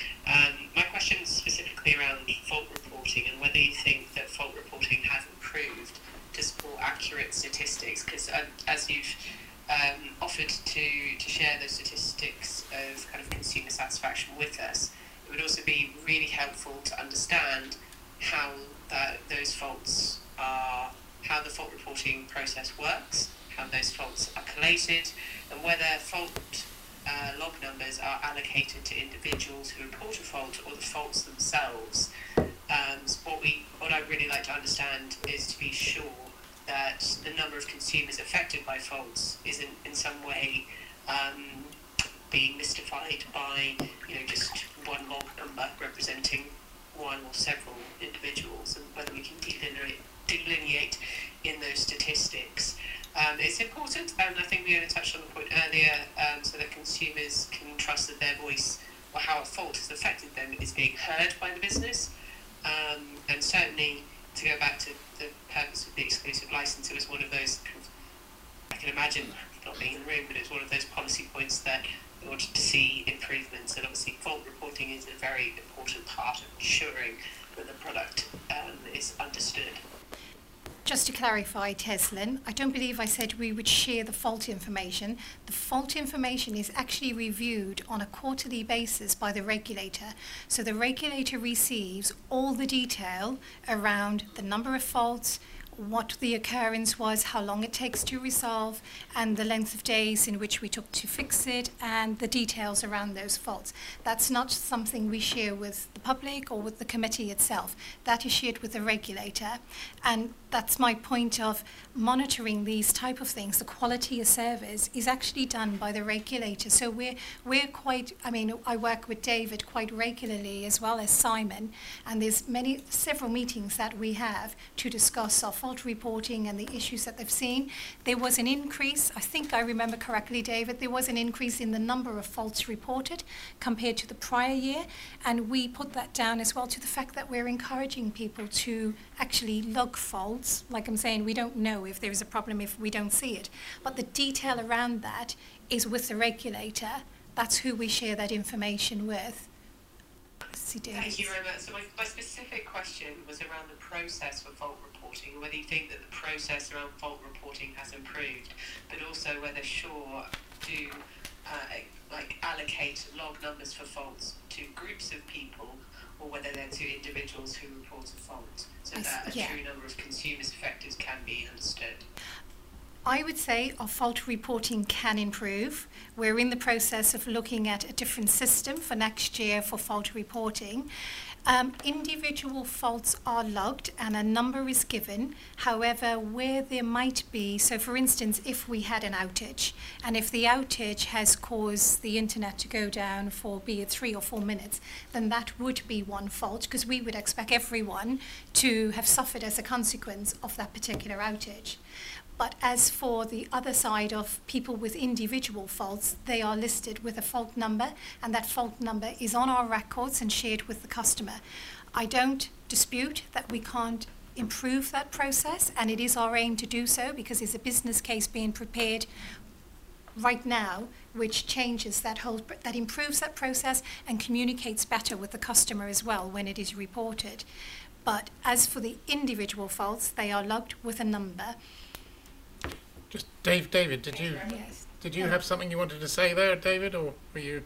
Um, my question is specifically around fault reporting and whether you think that fault reporting has improved to support accurate statistics, because uh, as you've um, offered to, to share those statistics of kind of consumer satisfaction with us, it would also be really helpful to understand how that those faults are, how the fault reporting process works, how those faults are collated, and whether fault uh, log numbers are allocated to individuals who report a fault or the faults themselves. Um, so what we, what I'd really like to understand is to be sure that the number of consumers affected by faults isn't in some way um, being mystified by, you know, just one log number representing one or several individuals, and whether we can delineate, delineate in those statistics. Um, it's important, and I think we only touched on the point earlier, um, so that consumers can trust that their voice, or how a fault has affected them, is being heard by the business. Um, and certainly, to go back to the purpose of the exclusive license, it was one of those, I can imagine, not being in the room, but it was one of those policy points that we wanted to see improvements, and obviously fault reporting is a very important part of ensuring that the product um, is understood. Just to clarify, Teslin, I don't believe I said we would share the fault information. The fault information is actually reviewed on a quarterly basis by the regulator. So the regulator receives all the detail around the number of faults, what the occurrence was, how long it takes to resolve, and the length of days in which we took to fix it, and the details around those faults. That's not something we share with the public or with the committee itself. That is shared with the regulator, and that's my point of monitoring these type of things. The quality of service is actually done by the regulator. So we're we're quite, I mean, I work with David quite regularly as well as Simon, and there's many, several meetings that we have to discuss our fault reporting and the issues that they've seen. There was an increase, I think I remember correctly, David, there was an increase in the number of faults reported compared to the prior year, and we put that down as well to the fact that we're encouraging people to actually log faults. Like I'm saying, we don't know if there is a problem if we don't see it, but the detail around that is with the regulator. That's who we share that information with. Betsy Davies. Thank you very much. So my, my specific question was around the process for fault reporting, and whether you think that the process around fault reporting has improved, but also whether Shaw do uh, like allocate log numbers for faults to groups of people, or whether they're to individuals who report a fault, so I that see, a yeah. true number of consumers affected can be understood. I would say our fault reporting can improve. We're in the process of looking at a different system for next year for fault reporting. Um, individual faults are logged and a number is given. However, where there might be, so for instance, if we had an outage, and if the outage has caused the internet to go down for, be it three or four minutes, then that would be one fault, because we would expect everyone to have suffered as a consequence of that particular outage. But as for the other side of people with individual faults, they are listed with a fault number, and that fault number is on our records and shared with the customer. I don't dispute that we can't improve that process, and it is our aim to do so, because there's a business case being prepared right now which changes that whole, that improves that process and communicates better with the customer as well when it is reported. But as for the individual faults, they are logged with a number. Just Dave, David, did you Yes. did you have something you wanted to say there, David, or were you?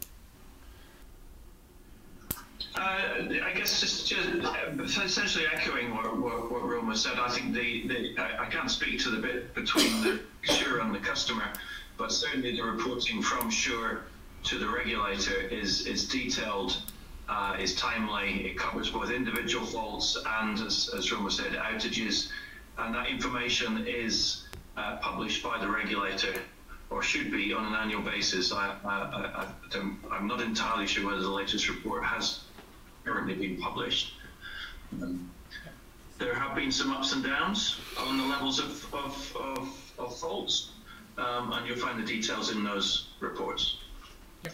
Uh, I guess just, just essentially echoing what, what, what Roma said. I think the, the I, I can't speak to the bit between the Sure and the customer, but certainly the reporting from Sure to the regulator is is detailed, uh, is timely. It covers both individual faults and, as, as Roma said, outages, and that information is Uh, published by the regulator, or should be, on an annual basis. I, I, I, I don't, I'm not entirely sure whether the latest report has currently been published. Um, there have been some ups and downs on the levels of, of, of, of faults, um, and you'll find the details in those reports. Yeah.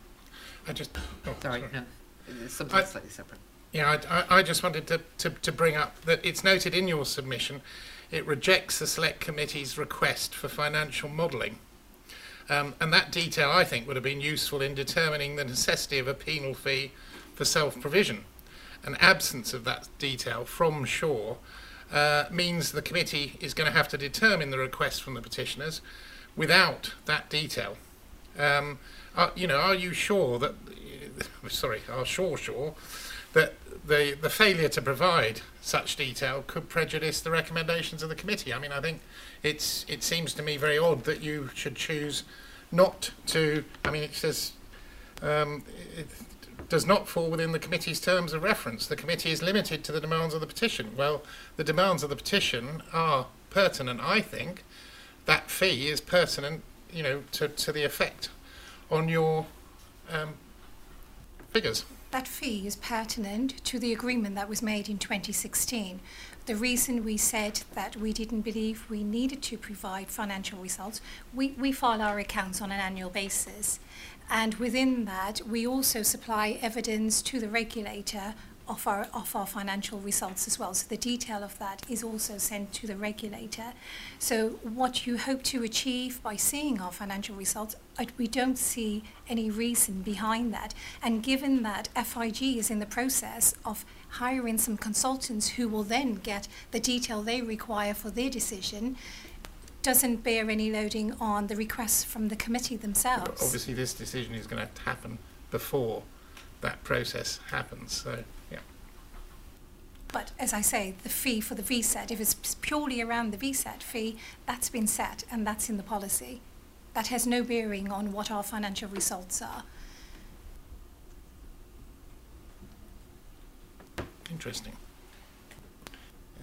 I just... Oh, sorry, sorry. no, it's something I, slightly separate. Yeah, I, I, I just wanted to, to, to bring up that it's noted in your submission it rejects the Select Committee's request for financial modelling. Um, and that detail, I think, would have been useful in determining the necessity of a penal fee for self-provision. An absence of that detail from Shaw uh, means the committee is going to have to determine the request from the petitioners without that detail. Um, are, you know, are you sure that, sorry, are Shaw sure that the, the failure to provide such detail could prejudice the recommendations of the committee? I mean, I think it's it seems to me very odd that you should choose not to. I mean, it says um, it does not fall within the committee's terms of reference. The committee is limited to the demands of the petition. Well, the demands of the petition are pertinent, I think. That fee is pertinent, you know, to, to the effect on your um, figures. That fee is pertinent to the agreement that was made in twenty sixteen. The reason we said that we didn't believe we needed to provide financial results, we, we file our accounts on an annual basis. And within that, we also supply evidence to the regulator of our, of our financial results as well. So the detail of that is also sent to the regulator. So what you hope to achieve by seeing our financial results, we don't see any reason behind that. And given that F I G is in the process of hiring some consultants who will then get the detail they require for their decision, doesn't bear any loading on the requests from the committee themselves. Obviously, this decision is going to happen before that process happens, so yeah. But as I say, the fee for the V SAT, if it's purely around the V SAT fee, that's been set and that's in the policy. That has no bearing on what our financial results are. Interesting. Uh,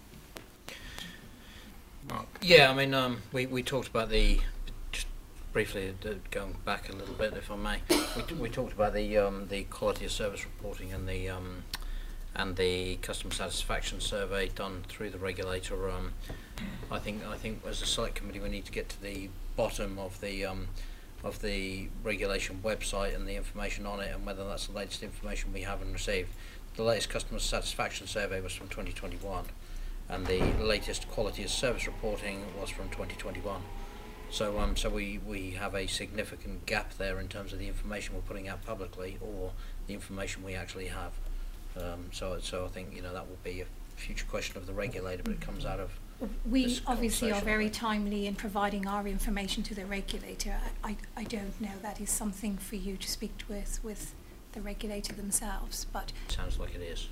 Mark. Yeah, I mean, um, we, we talked about the, just briefly uh, going back a little bit, if I may, we, t we talked about the um, the quality of service reporting and the um, and the customer satisfaction survey done through the regulator. Um, I think I think as a select committee we need to get to the bottom of the um, of the regulation website and the information on it, and whether that's the latest information we haven't received. The latest customer satisfaction survey was from twenty twenty-one, and the latest quality of service reporting was from twenty twenty-one. So um, so we, we have a significant gap there in terms of the information we're putting out publicly or the information we actually have. Um, so so I think, you know, that will be a future question of the regulator, but it comes out of We this obviously are conversation, very I think. timely in providing our information to the regulator. I, I, I don't know, that is something for you to speak with with the regulator themselves, but Sounds like it is.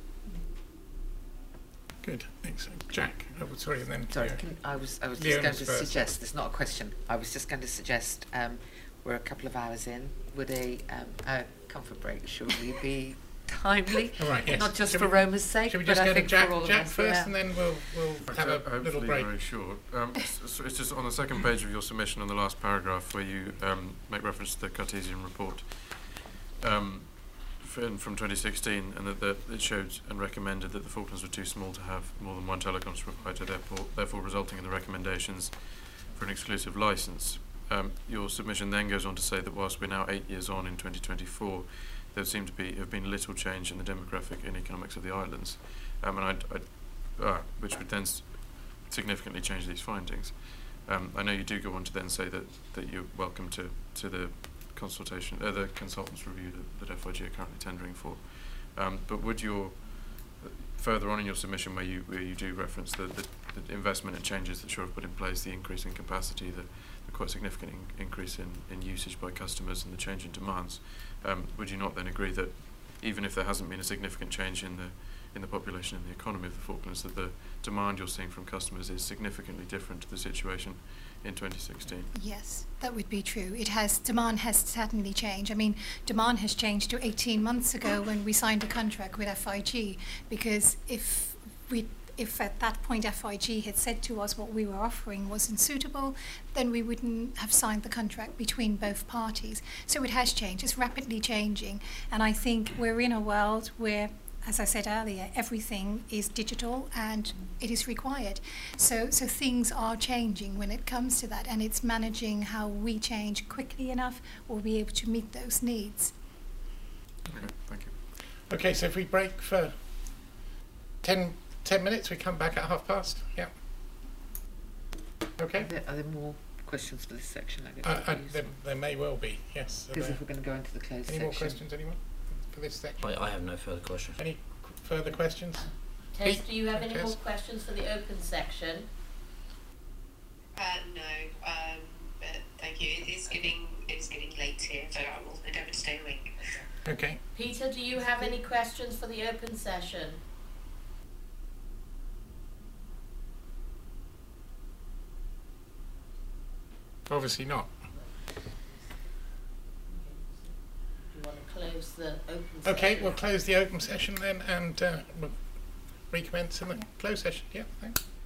Good, excellent. Jack, oh, sorry, and then Sorry, Leo. can, I was I was just Leona's going to first. suggest. It's not a question. I was just going to suggest. Um, we're a couple of hours in. Would a um, a comfort break surely be timely? All right, yes. Not just Should for we- Roma's sake, Should we but just I go to think Jack, for all of Jack us. first, yeah. and then we'll we'll have a Hopefully little break. very short. Um, s- so it's just on the second page of your submission on the last paragraph where you um, make reference to the Cartesian report um, f- from twenty sixteen, and that, that it showed and recommended that the Falklands were too small to have more than one telecoms provider, therefore, therefore resulting in the recommendations for an exclusive license. Um, your submission then goes on to say that whilst we're now eight years on in twenty twenty-four, there seemed to be have been little change in the demographic and economics of the islands, um, and I'd, I'd, uh, which would then s- significantly change these findings. Um, I know you do go on to then say that, that you're welcome to, to the consultation, uh, the consultants review that, that F I G are currently tendering for. Um, but would your uh, further on in your submission, where you where you do reference the, the, the investment and changes that Shaw have put in place, the increase in capacity, the, the quite significant in, increase in, in usage by customers, and the change in demands, um, would you not then agree that even if there hasn't been a significant change in the in the population and the economy of the Falklands, that the demand you're seeing from customers is significantly different to the situation in twenty sixteen? yes, that would be true. It has, demand has certainly changed. I mean, demand has changed to eighteen months ago when we signed a contract with F I G, because if we if at that point F I G had said to us what we were offering wasn't suitable, then we wouldn't have signed the contract between both parties. So it has changed. It's rapidly changing, and I think we're in a world where, as I said earlier, everything is digital and it is required. So, so things are changing when it comes to that, and it's managing how we change quickly enough or be able to meet those needs. Okay, thank you. Okay, so if we break for ten, ten minutes, we come back at half past. Yeah. Okay. Are there, are there more questions for this section? I Uh, guess, uh, there, there may well be. Yes. Are because there if we're going to go into the closed any section. more questions, anyone, for this section? I, I have no further questions. Any qu- further questions? Tess, Pete? do you have any Tess? more questions for the open section? Uh, no, um, but thank you. It is getting it's getting late here, so I will endeavour to stay awake. Okay. Peter, do you have any questions for the open session? Obviously not. Do you want to close the open session? Okay, we'll close the open session then, and uh, we'll recommence in the closed session. Yeah, thanks.